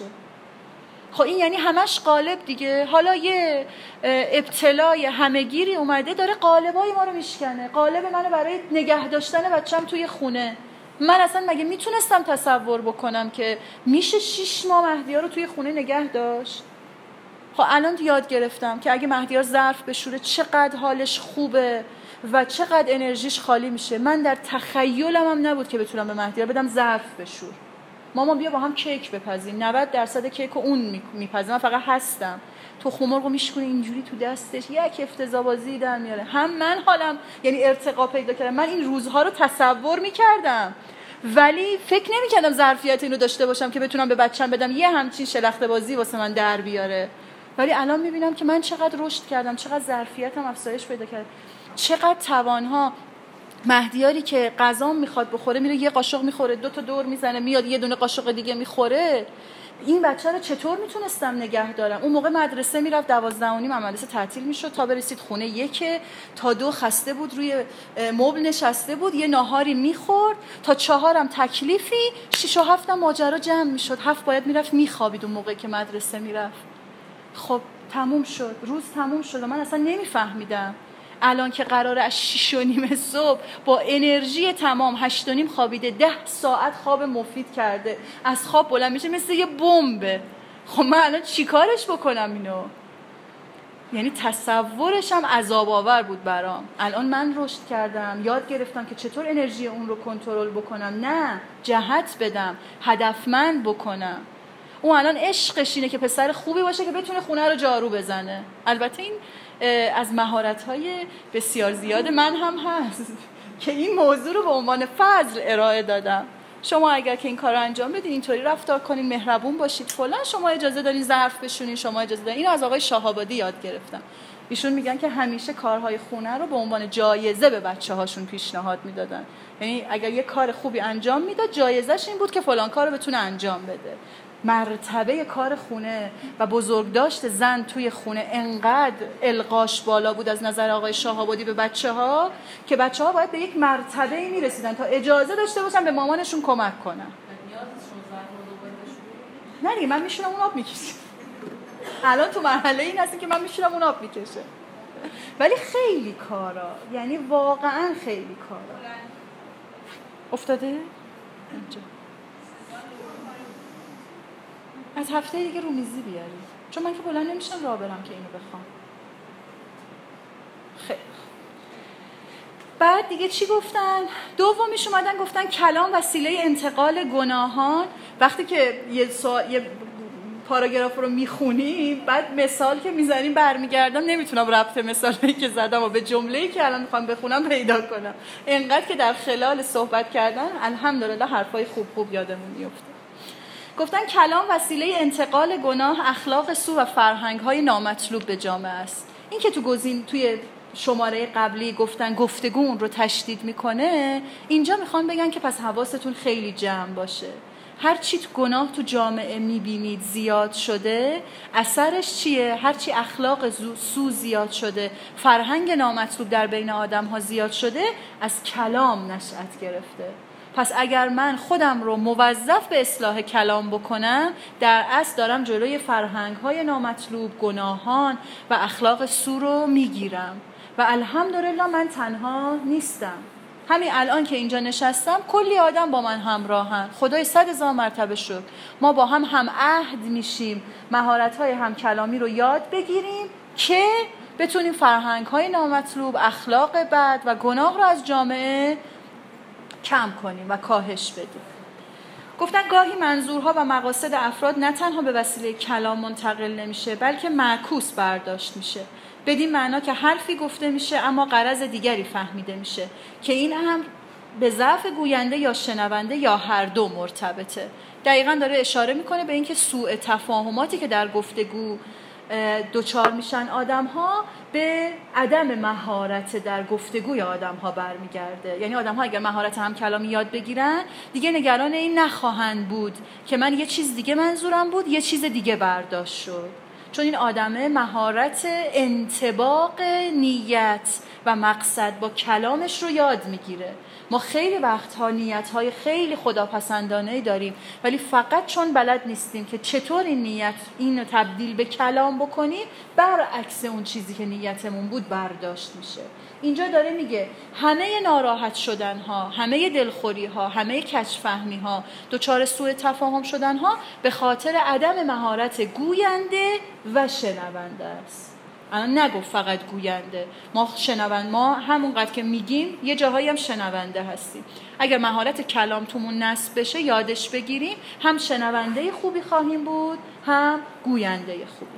خب این یعنی همش قالب دیگه. حالا یه ابتلای همه‌گیری اومده داره قالبای ما رو میشکنه. قالب منو برای نگه داشتن بچه‌م توی خونه. من اصلا مگه میتونستم تصور بکنم که میشه 6 ماه مهدیار رو توی خونه نگه داشت؟ خب الان یاد گرفتم که اگه مهدیار ظرف بشوره چقدر حالش خوبه و چقدر انرژیش خالی میشه. من در تخیلم هم نبود که بتونم به مهدیار بدم ظرف بشور. ماما بیا با هم کیک بپزیم. 90% کیک رو اون میپزه، من فقط هستم. تو خمرق رو میشکنه اینجوری تو دستش، یک افتضاح بازی در میاره. هم من حالم یعنی ارتقا پیدا کردم. من این روزها رو تصور میکردم ولی فکر نمیکردم ظرفیت اینو داشته باشم که بتونم به بچه‌م بدم یه همچین شلخته بازی واسه من در بیاره. ولی الان میبینم که من چقدر رشد کردم، چقدر ظرفیتم افزایش پیدا کرد، چقدر توانها. مهدیاری که غذا میخواد بخوره میره یه قاشق میخوره، 2 تا دور میزنه میاد یه دونه قاشق دیگه میخوره. این بچه رو چطور میتونستم نگه دارم؟ اون موقع مدرسه میرفت 12:30 مدرسه تعطیل میشد تا برسید خونه 1 تا 2 خسته بود، روی مبل نشسته بود، یه ناهاری میخورد، تا 4 هم تکلیفی، 6 و 7 هم ماجرا جمع میشد، 7 باید میرفت میخوابید اون موقع که مدرسه میرفت. خب تموم شد، روز تموم شد و من اصلا نمیفهمیدم. الان که قراره از 6:30 صبح با انرژی تمام 8:30 خوابیده، 10 ساعت خواب مفید کرده، از خواب بلند میشه مثل یه بمب. خب من الان چی کارش بکنم اینو؟ یعنی تصورش هم عذاب آور بود برام. الان من رشد کردم، یاد گرفتم که چطور انرژی اون رو کنترل بکنم، نه جهت بدم، هدفمند بکنم. اون الان عشقش اینه که پسر خوبی باشه که بتونه خونه رو جارو بزنه. البته این از مهارت‌های بسیار زیاد من هم هست که این موضوع رو به عنوان فضل ارائه دادم. شما اگر که این کار رو انجام بدین، اینطوری رفتار کنین، مهربون باشید فلان، شما اجازه دارین ظرف بشونین، شما اجازه دارین. اینو از آقای شهابادی یاد گرفتم. ایشون میگن که همیشه کارهای خونه رو به عنوان جایزه به بچه‌هاشون پیشنهاد میدادن. یعنی اگر یه کار خوبی انجام میداد، جایزش این بود که فلان کارو بتونه انجام بده. مرتبه کار خونه و بزرگداشت زن توی خونه انقدر القاش بالا بود از نظر آقای شهابادی به بچه‌ها که بچه‌ها باید به یک مرتبه‌ای میرسیدن تا اجازه داشته باشن به مامانشون کمک کنن. نه دیگه من میشونم اون آب میکشم. الان تو مرحله این هستی که من میشونم اون آب میکشه. ولی خیلی کارا، یعنی واقعا خیلی کارا افتاده اینجا. از هفته دیگه رومیزی بیاری، چون من که بلند نمیشم راه برم که اینو بخوام. خیلی بعد دیگه چی گفتن؟ دومیش اومدن گفتن کلام وسیله انتقال گناهان. وقتی که یه پاراگراف رو میخونیم، بعد مثال که میزنیم برمیگردم نمیتونم ربط مثالی که زدم و به جمله‌ای که الان میخوام بخونم پیدا کنم. اینقدر که در خلال صحبت کردن الحمدلله حرفای خوب یادمون میفته. گفتن کلام وسیله انتقال گناه، اخلاق سو و فرهنگ‌های نامطلوب به جامعه است. این که توی شماره قبلی گفتن گفتگو اون رو تشدید میکنه، اینجا میخوان بگن که پس حواستون خیلی جمع باشه. هر چی گناه تو جامعه میبینید زیاد شده، اثرش چیه؟ هر چی اخلاق سو زیاد شده، فرهنگ نامطلوب در بین آدم ها زیاد شده، از کلام نشأت گرفته. پس اگر من خودم رو موظف به اصلاح کلام بکنم، در اصل دارم جلوی فرهنگ‌های نامطلوب، گناهان و اخلاق سو رو میگیرم و الحمدلله من تنها نیستم. همین الان که اینجا نشستم کلی آدم با من همراهن، خدای 100,000 مرتبه شکر. ما با هم عهد میشیم مهارت‌های هم کلامی رو یاد بگیریم که بتونیم فرهنگ‌های نامطلوب، اخلاق بد و گناه رو از جامعه کم کنیم و کاهش بدیم. گفتن گاهی منظورها و مقاصد افراد نه تنها به وسیله کلام منتقل نمیشه، بلکه معکوس برداشت میشه، بدین معنا که حرفی گفته میشه اما غرض دیگری فهمیده میشه که این امر به ضعف گوینده یا شنونده یا هر دو مرتبطه. دقیقاً داره اشاره میکنه به اینکه سوء تفاهماتی که در گفتگو دوچار میشن آدم‌ها به عدم مهارت در گفتگوی آدم‌ها برمیگرده. یعنی آدم‌ها اگر مهارت هم کلامی یاد بگیرن دیگه نگران این نخواهند بود که من یه چیز دیگه منظورم بود، یه چیز دیگه برداشت شد، چون این آدمه مهارت انطباق نیت و مقصد با کلامش رو یاد میگیره. ما خیلی وقتها نیت‌های خیلی خداپسندانه‌ای داریم ولی فقط چون بلد نیستیم که چطور این نیت اینو تبدیل به کلام بکنیم، برعکس اون چیزی که نیتمون بود برداشت میشه. اینجا داره میگه همه ناراحت شدن‌ها، همه دلخوری‌ها، همه کج‌فهمی‌ها، دچار سوء تفاهم شدن‌ها به خاطر عدم مهارت گوینده و شنونده است. الان نگفت فقط گوینده، ما همونقدر که میگیم یه جاهایی هم شنونده هستیم. اگر مهارت کلام تومون نصب بشه، یادش بگیریم، هم شنونده خوبی خواهیم بود، هم گوینده خوبی.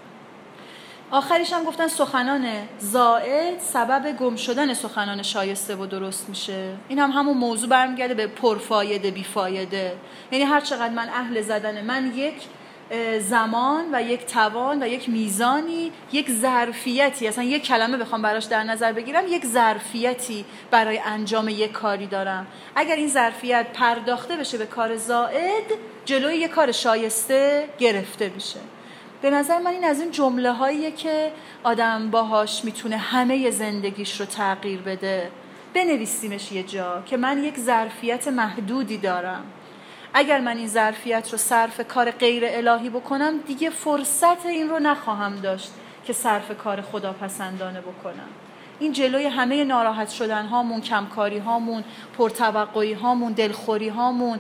آخرش هم گفتن سخنان زائد سبب گم شدن سخنان شایسته و درست میشه. این هم همون موضوع برمیگرده به پرفایده بیفایده. یعنی هر چقدر من اهل زدن، من یک زمان و یک توان و یک میزانی، یک ظرفیتی، اصلا یک کلمه بخوام براش در نظر بگیرم، یک ظرفیتی برای انجام یک کاری دارم. اگر این ظرفیت پرداخته بشه به کار زائد، جلوی یک کار شایسته گرفته بشه. به نظر من این از این جمله هاییه که آدم باهاش میتونه همه زندگیش رو تغییر بده. بنویسیمش یه جا که من یک ظرفیت محدودی دارم. اگر من این ظرفیت رو صرف کار غیر الهی بکنم، دیگه فرصت این رو نخواهم داشت که صرف کار خداپسندانه بکنم. این جلوی همه ناراحت شدن هامون، کمکاری هامون، پرتوقعی هامون، دلخوری هامون،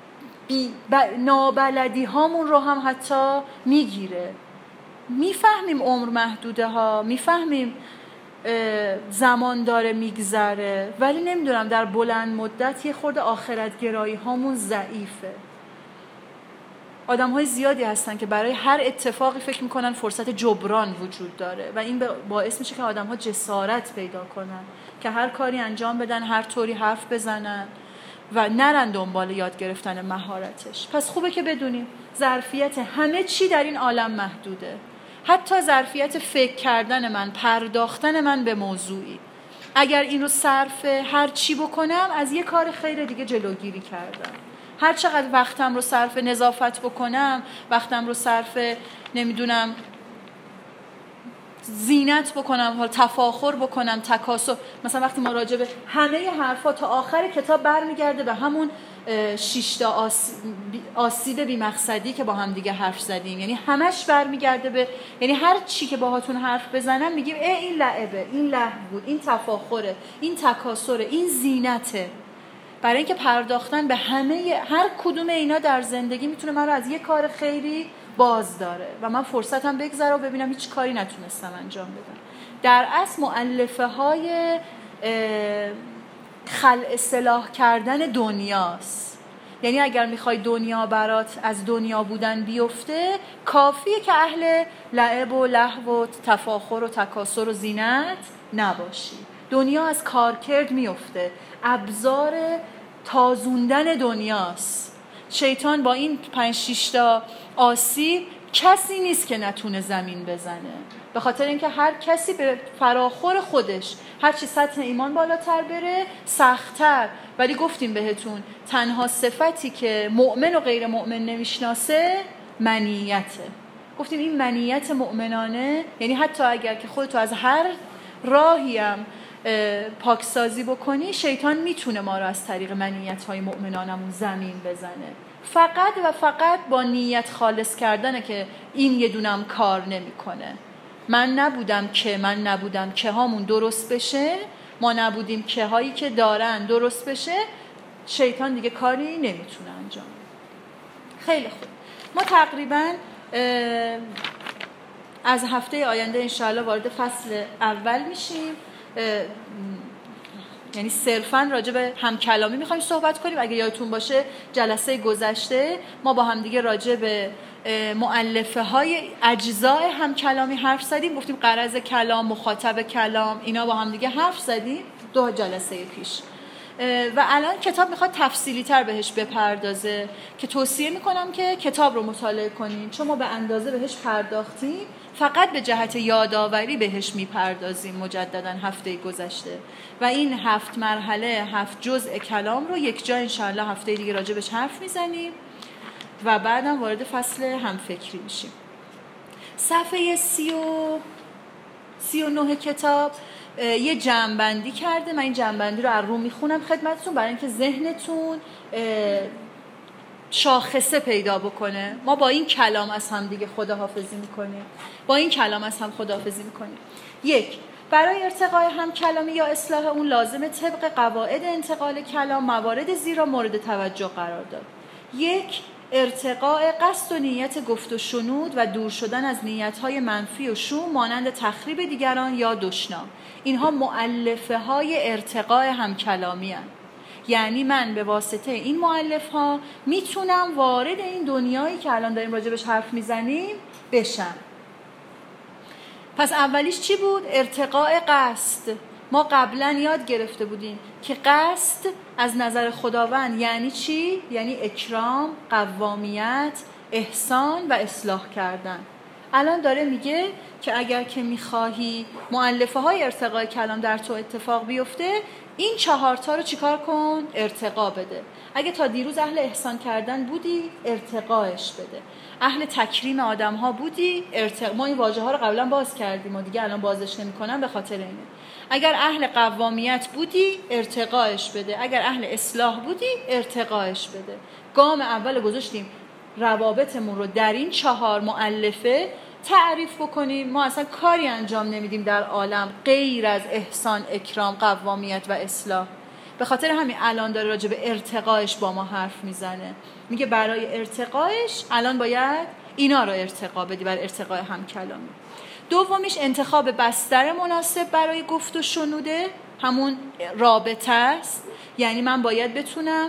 نابلدی هامون رو هم حتی میگیره. میفهمیم عمر محدوده ها، میفهمیم زمان داره میگذره، ولی نمیدونم در بلند مدت یه خورده آخرت گرایی هامون ضعیفه. آدم های زیادی هستن که برای هر اتفاقی فکر میکنن فرصت جبران وجود داره و این باعث میشه که آدم ها جسارت پیدا کنن که هر کاری انجام بدن، هر طوری حرف بزنن و نرن دنبال یاد گرفتن مهارتش. پس خوبه که بدونیم ظرفیت همه چی در این عالم محدوده، حتی ظرفیت فکر کردن من، پرداختن من به موضوعی. اگر این رو صرف هر چی بکنم، از یه کار خیر دیگه جلوگیری کردم. هر چقدر وقتم رو صرف نظافت بکنم، وقتم رو صرف نمیدونم زینت بکنم، تفاخر بکنم، تکاسل. مثلا وقتی ما راجع به همه حرفا تا آخر کتاب برمیگرده به همون 6 تا آسیب بی مقصدی که با هم دیگه حرف زدیم. یعنی همش برمیگرده به، یعنی هر چی که باهاتون حرف بزنم میگیم این لعبه، این لهو بود، این تفاخره، این تکاسره، این زینته. برای اینکه پرداختن به هر کدوم اینا در زندگی میتونه من رو از یه کار خیری باز داره و من فرصتم بگذره و ببینم هیچ کاری نتونستم انجام بدم. در اصل مؤلفه های خلع اصلاح کردن دنیاست. یعنی اگر میخوای دنیا برات از دنیا بودن بیفته، کافیه که اهل لعب و لهو و تفاخر و تکاسر و زینت نباشی. دنیا از کارکرد میفته، ابزار تازوندن دنیاست. شیطان با این 5-6 تا آسیب کسی نیست که نتونه زمین بزنه، به خاطر اینکه هر کسی به فراخور خودش هر چی سطح ایمان بالاتر بره سخت‌تر. ولی گفتیم بهتون تنها صفتی که مؤمن و غیر مؤمن نمیشناسه منیته. گفتیم این منیت مؤمنانه، یعنی حتی اگر که خودتو از هر راهی هم پاکسازی بکنی، شیطان میتونه ما رو از طریق منیت‌های مؤمنانمون زمین بزنه. فقط و فقط با نیت خالص کردنه که این یه دونم کار نمیکنه. من نبودم که هامون درست بشه، ما نبودیم که هایی که دارن درست بشه، شیطان دیگه کاری نمیتونه انجام. خیلی خوب، ما تقریبا از هفته آینده انشاءالله وارد فصل اول میشیم، یعنی صرفاً راجع به همکلامی میخوایم صحبت کنیم. اگه یادتون باشه جلسه گذشته ما با هم دیگه راجع به مؤلفه های اجزای همکلامی حرف زدیم، گفتیم غرض کلام، مخاطب کلام، اینا با هم دیگه حرف زدیم 2 جلسه پیش. و الان کتاب میخواد تفصیلی تر بهش بپردازه که توصیه میکنم که کتاب رو مطالعه کنین، چون ما به اندازه بهش پرداختیم، فقط به جهت یادآوری بهش میپردازیم مجددا هفته گذشته. و این 7 مرحله 7 جزء کلام رو یک جا انشاءالله هفته دیگه راجع بهش حرف میزنیم و بعدم وارد فصل همفکری میشیم. صفحه 39 کتاب یه جمع‌بندی کرده. من این جمع‌بندی رو از رو میخونم خدمتتون برای اینکه ذهنتون شاخصه پیدا بکنه. ما با این کلام از هم دیگه خداحافظی میکنیم، با این کلام از هم خداحافظی میکنیم. 1. برای ارتقای هم کلامی یا اصلاح اون لازمه طبق قواعد انتقال کلام موارد زیرا مورد توجه قرار داد. 1. ارتقاء قصد و نیت گفت و شنود و دور شدن از نیت‌های منفی و شوم مانند تخریب دیگران یا دشنام. اینها مؤلفه های ارتقاء همکلامی هستند. یعنی من به واسطه این مؤلفه ها میتونم وارد این دنیایی که الان داریم راجبش حرف میزنیم بشم. پس اولیش چی بود؟ ارتقاء قصد. ما قبلا یاد گرفته بودیم که قصد از نظر خداوند یعنی چی؟ یعنی اکرام، قوامیت، احسان و اصلاح کردن. الان داره میگه که اگر که میخواهی مؤلفه های ارتقاء کلام در تو اتفاق بیفته، این 4 تا رو چیکار کن؟ ارتقا بده. اگه تا دیروز اهل احسان کردن بودی، ارتقاش بده. اهل تکریم آدم ها بودی، ما این واژه ها رو قبلا باز کردیم و دیگه الان بازش نمی کنم به خاطر اینه. اگر اهل قوامیت بودی، ارتقاش بده. اگر اهل اصلاح بودی، ارتقاش بده. گام اول گذاشتیم روابطمون رو در این 4 مؤلفه تعریف بکنیم. ما اصلا کاری انجام نمیدیم در عالم غیر از احسان، اکرام، قوامیت و اصلاح. به خاطر همین الان داره راجع به ارتقاش با ما حرف میزنه. میگه برای ارتقاش الان باید اینا رو ارتقا بدی، برای ارتقای همکلامی. دومیش انتخاب بستر مناسب برای گفت و شنوده، همون رابطه است. یعنی من باید بتونم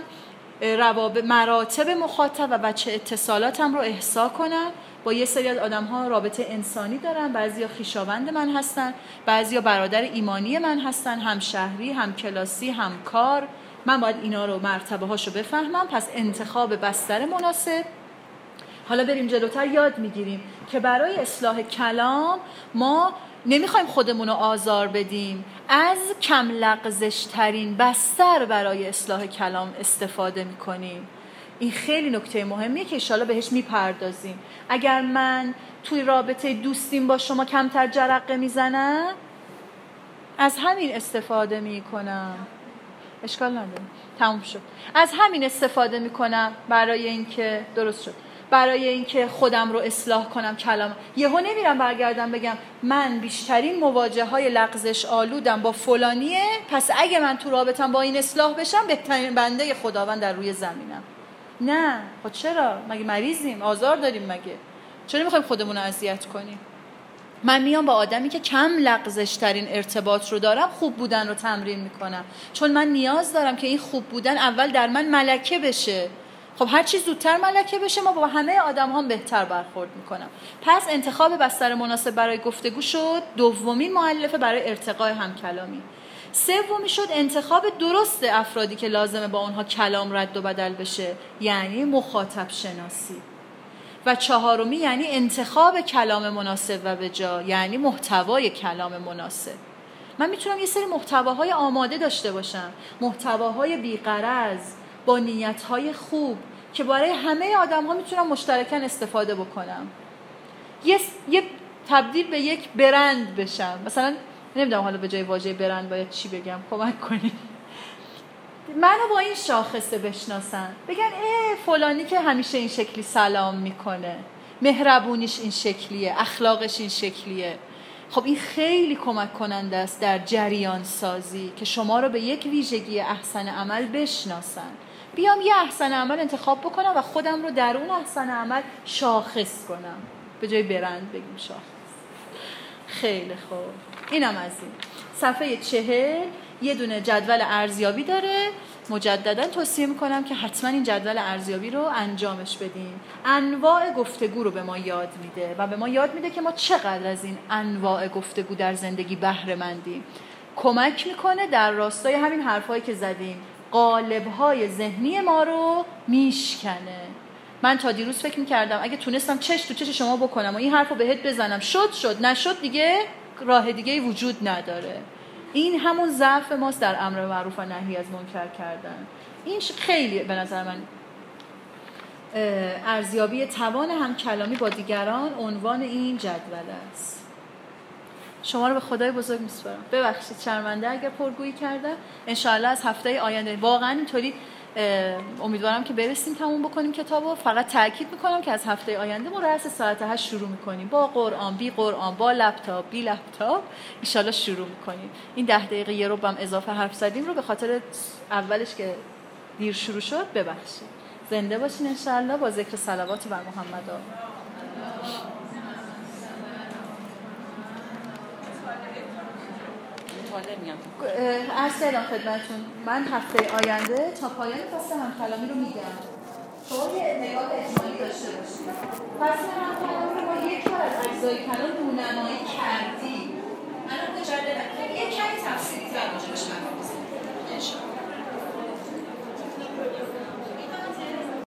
مراتب مخاطب و بچه اتصالاتم رو احصا کنم. با یه سری از آدم‌ها رابطه انسانی دارن، بعضیا خویشاوند من هستن، بعضیا برادر ایمانی من هستن، هم شهری، هم کلاسی، هم کار. من باید اینا رو مرتبه هاشو بفهمم. پس انتخاب بستر مناسب. حالا بریم جلوتر یاد میگیریم که برای اصلاح کلام ما نمیخوایم خودمون رو آزار بدیم، از کم لغزش ترین بستر برای اصلاح کلام استفاده میکنیم. این خیلی نکته مهمیه که انشالله بهش میپردازیم. اگر من توی رابطه دوستیم با شما کمتر جرقه میزنم، از همین استفاده میکنم، اشکال نداره، تموم شد. از همین استفاده میکنم برای اینکه درست شد، برای اینکه خودم رو اصلاح کنم کلام. یهو نمیرم برگردم بگم من بیشترین مواجههای لغزش آلودم با فلانیه، پس اگه من تو رابطم با این اصلاح بشم بهترین بنده خداوند در روی زمینم. نه، خب چرا؟ مگه مریضیم؟ آزار داریم مگه؟ چرا میخوایم خودمون رو اذیت کنیم؟ من میام با آدمی که کم لغزش ترین ارتباط رو دارم خوب بودن رو تمرین میکنم، چون من نیاز دارم که این خوب بودن اول در من ملکه بشه. خب هر چی زودتر ملکه بشه ما با همه آدم هم بهتر برخورد میکنم. پس انتخاب بستر مناسب برای گفتگو شد دومین مؤلفه برای ارتقای همکلامی. سومی شد انتخاب درست افرادی که لازمه با اونها کلام رد و بدل بشه، یعنی مخاطب شناسی. و چهارمی یعنی انتخاب کلام مناسب و به جا، یعنی محتوای کلام مناسب. من میتونم یه سری محتواهای آماده داشته باشم، محتواهای بی‌غرض با نیت‌های خوب که برای همه آدم‌ها میتونم مشترکاً استفاده بکنم. یه تبدیل به یک برند بشم. مثلا نمیدونم حالا به جای واژه برند باید چی بگم، کمک کنید. منو با این شاخصه بشناسن، بگن فلانی که همیشه این شکلی سلام میکنه، مهربونیش این شکلیه، اخلاقش این شکلیه. خب این خیلی کمک کننده است در جریان سازی که شما رو به یک ویژگی احسن عمل بشناسن. بیام یه احسن عمل انتخاب بکنم و خودم رو در اون احسن عمل شاخص کنم، به جای برند بگیم شاخص. خیلی خوب، اینم از این. صفحه 40 یه دونه جدول ارزیابی داره. مجددا توصیه میکنم که حتما این جدول ارزیابی رو انجامش بدیم. انواع گفتگو رو به ما یاد میده و به ما یاد میده که ما چقدر از این انواع گفتگو در زندگی بهره مندیم. کمک میکنه در راستای همین حرفایی که زدیم، قالب‌های ذهنی ما رو میشکنه. من تا دیروز فکر میکردم اگه تونستم چش تو چش شما بکنم و این حرف رو بهت بزنم، شد نشد دیگه راه دیگه وجود نداره. این همون ضعف ماست در امر معروف و نهی از منکر کردن. این خیلی به نظر من ارزیابی توان همکلامی با دیگران عنوان این جدول است. شما رو به خدای بزرگ میسپارم. ببخشید شرمنده اگر پرگویی کردم. انشاءالله از هفته آینده واقعا اینطوری امیدوارم که برسیم تموم بکنیم کتابو. فقط تاکید میکنم که از هفته آینده ما رأس ساعت 8 شروع میکنیم، با قرآن بی قرآن، با لپتاپ بی لپتاپ انشالله شروع میکنیم. این 10 دقیقه یه رو هم اضافه حرف زدیم رو به خاطر اولش که دیر شروع شد ببخشید. زنده باشین انشالله با ذکر صلوات بر محمد. عرض کردم خدمتتون من هفته آینده تا پایان فصل همکلامی رو میگم. شما یه نگاه اجمالی داشته باشید. فصل همکلامی رو با یک بار از اجزای کلام رونمایی کردیم. الان مجددا یک کمی تفصیلی تر راجعش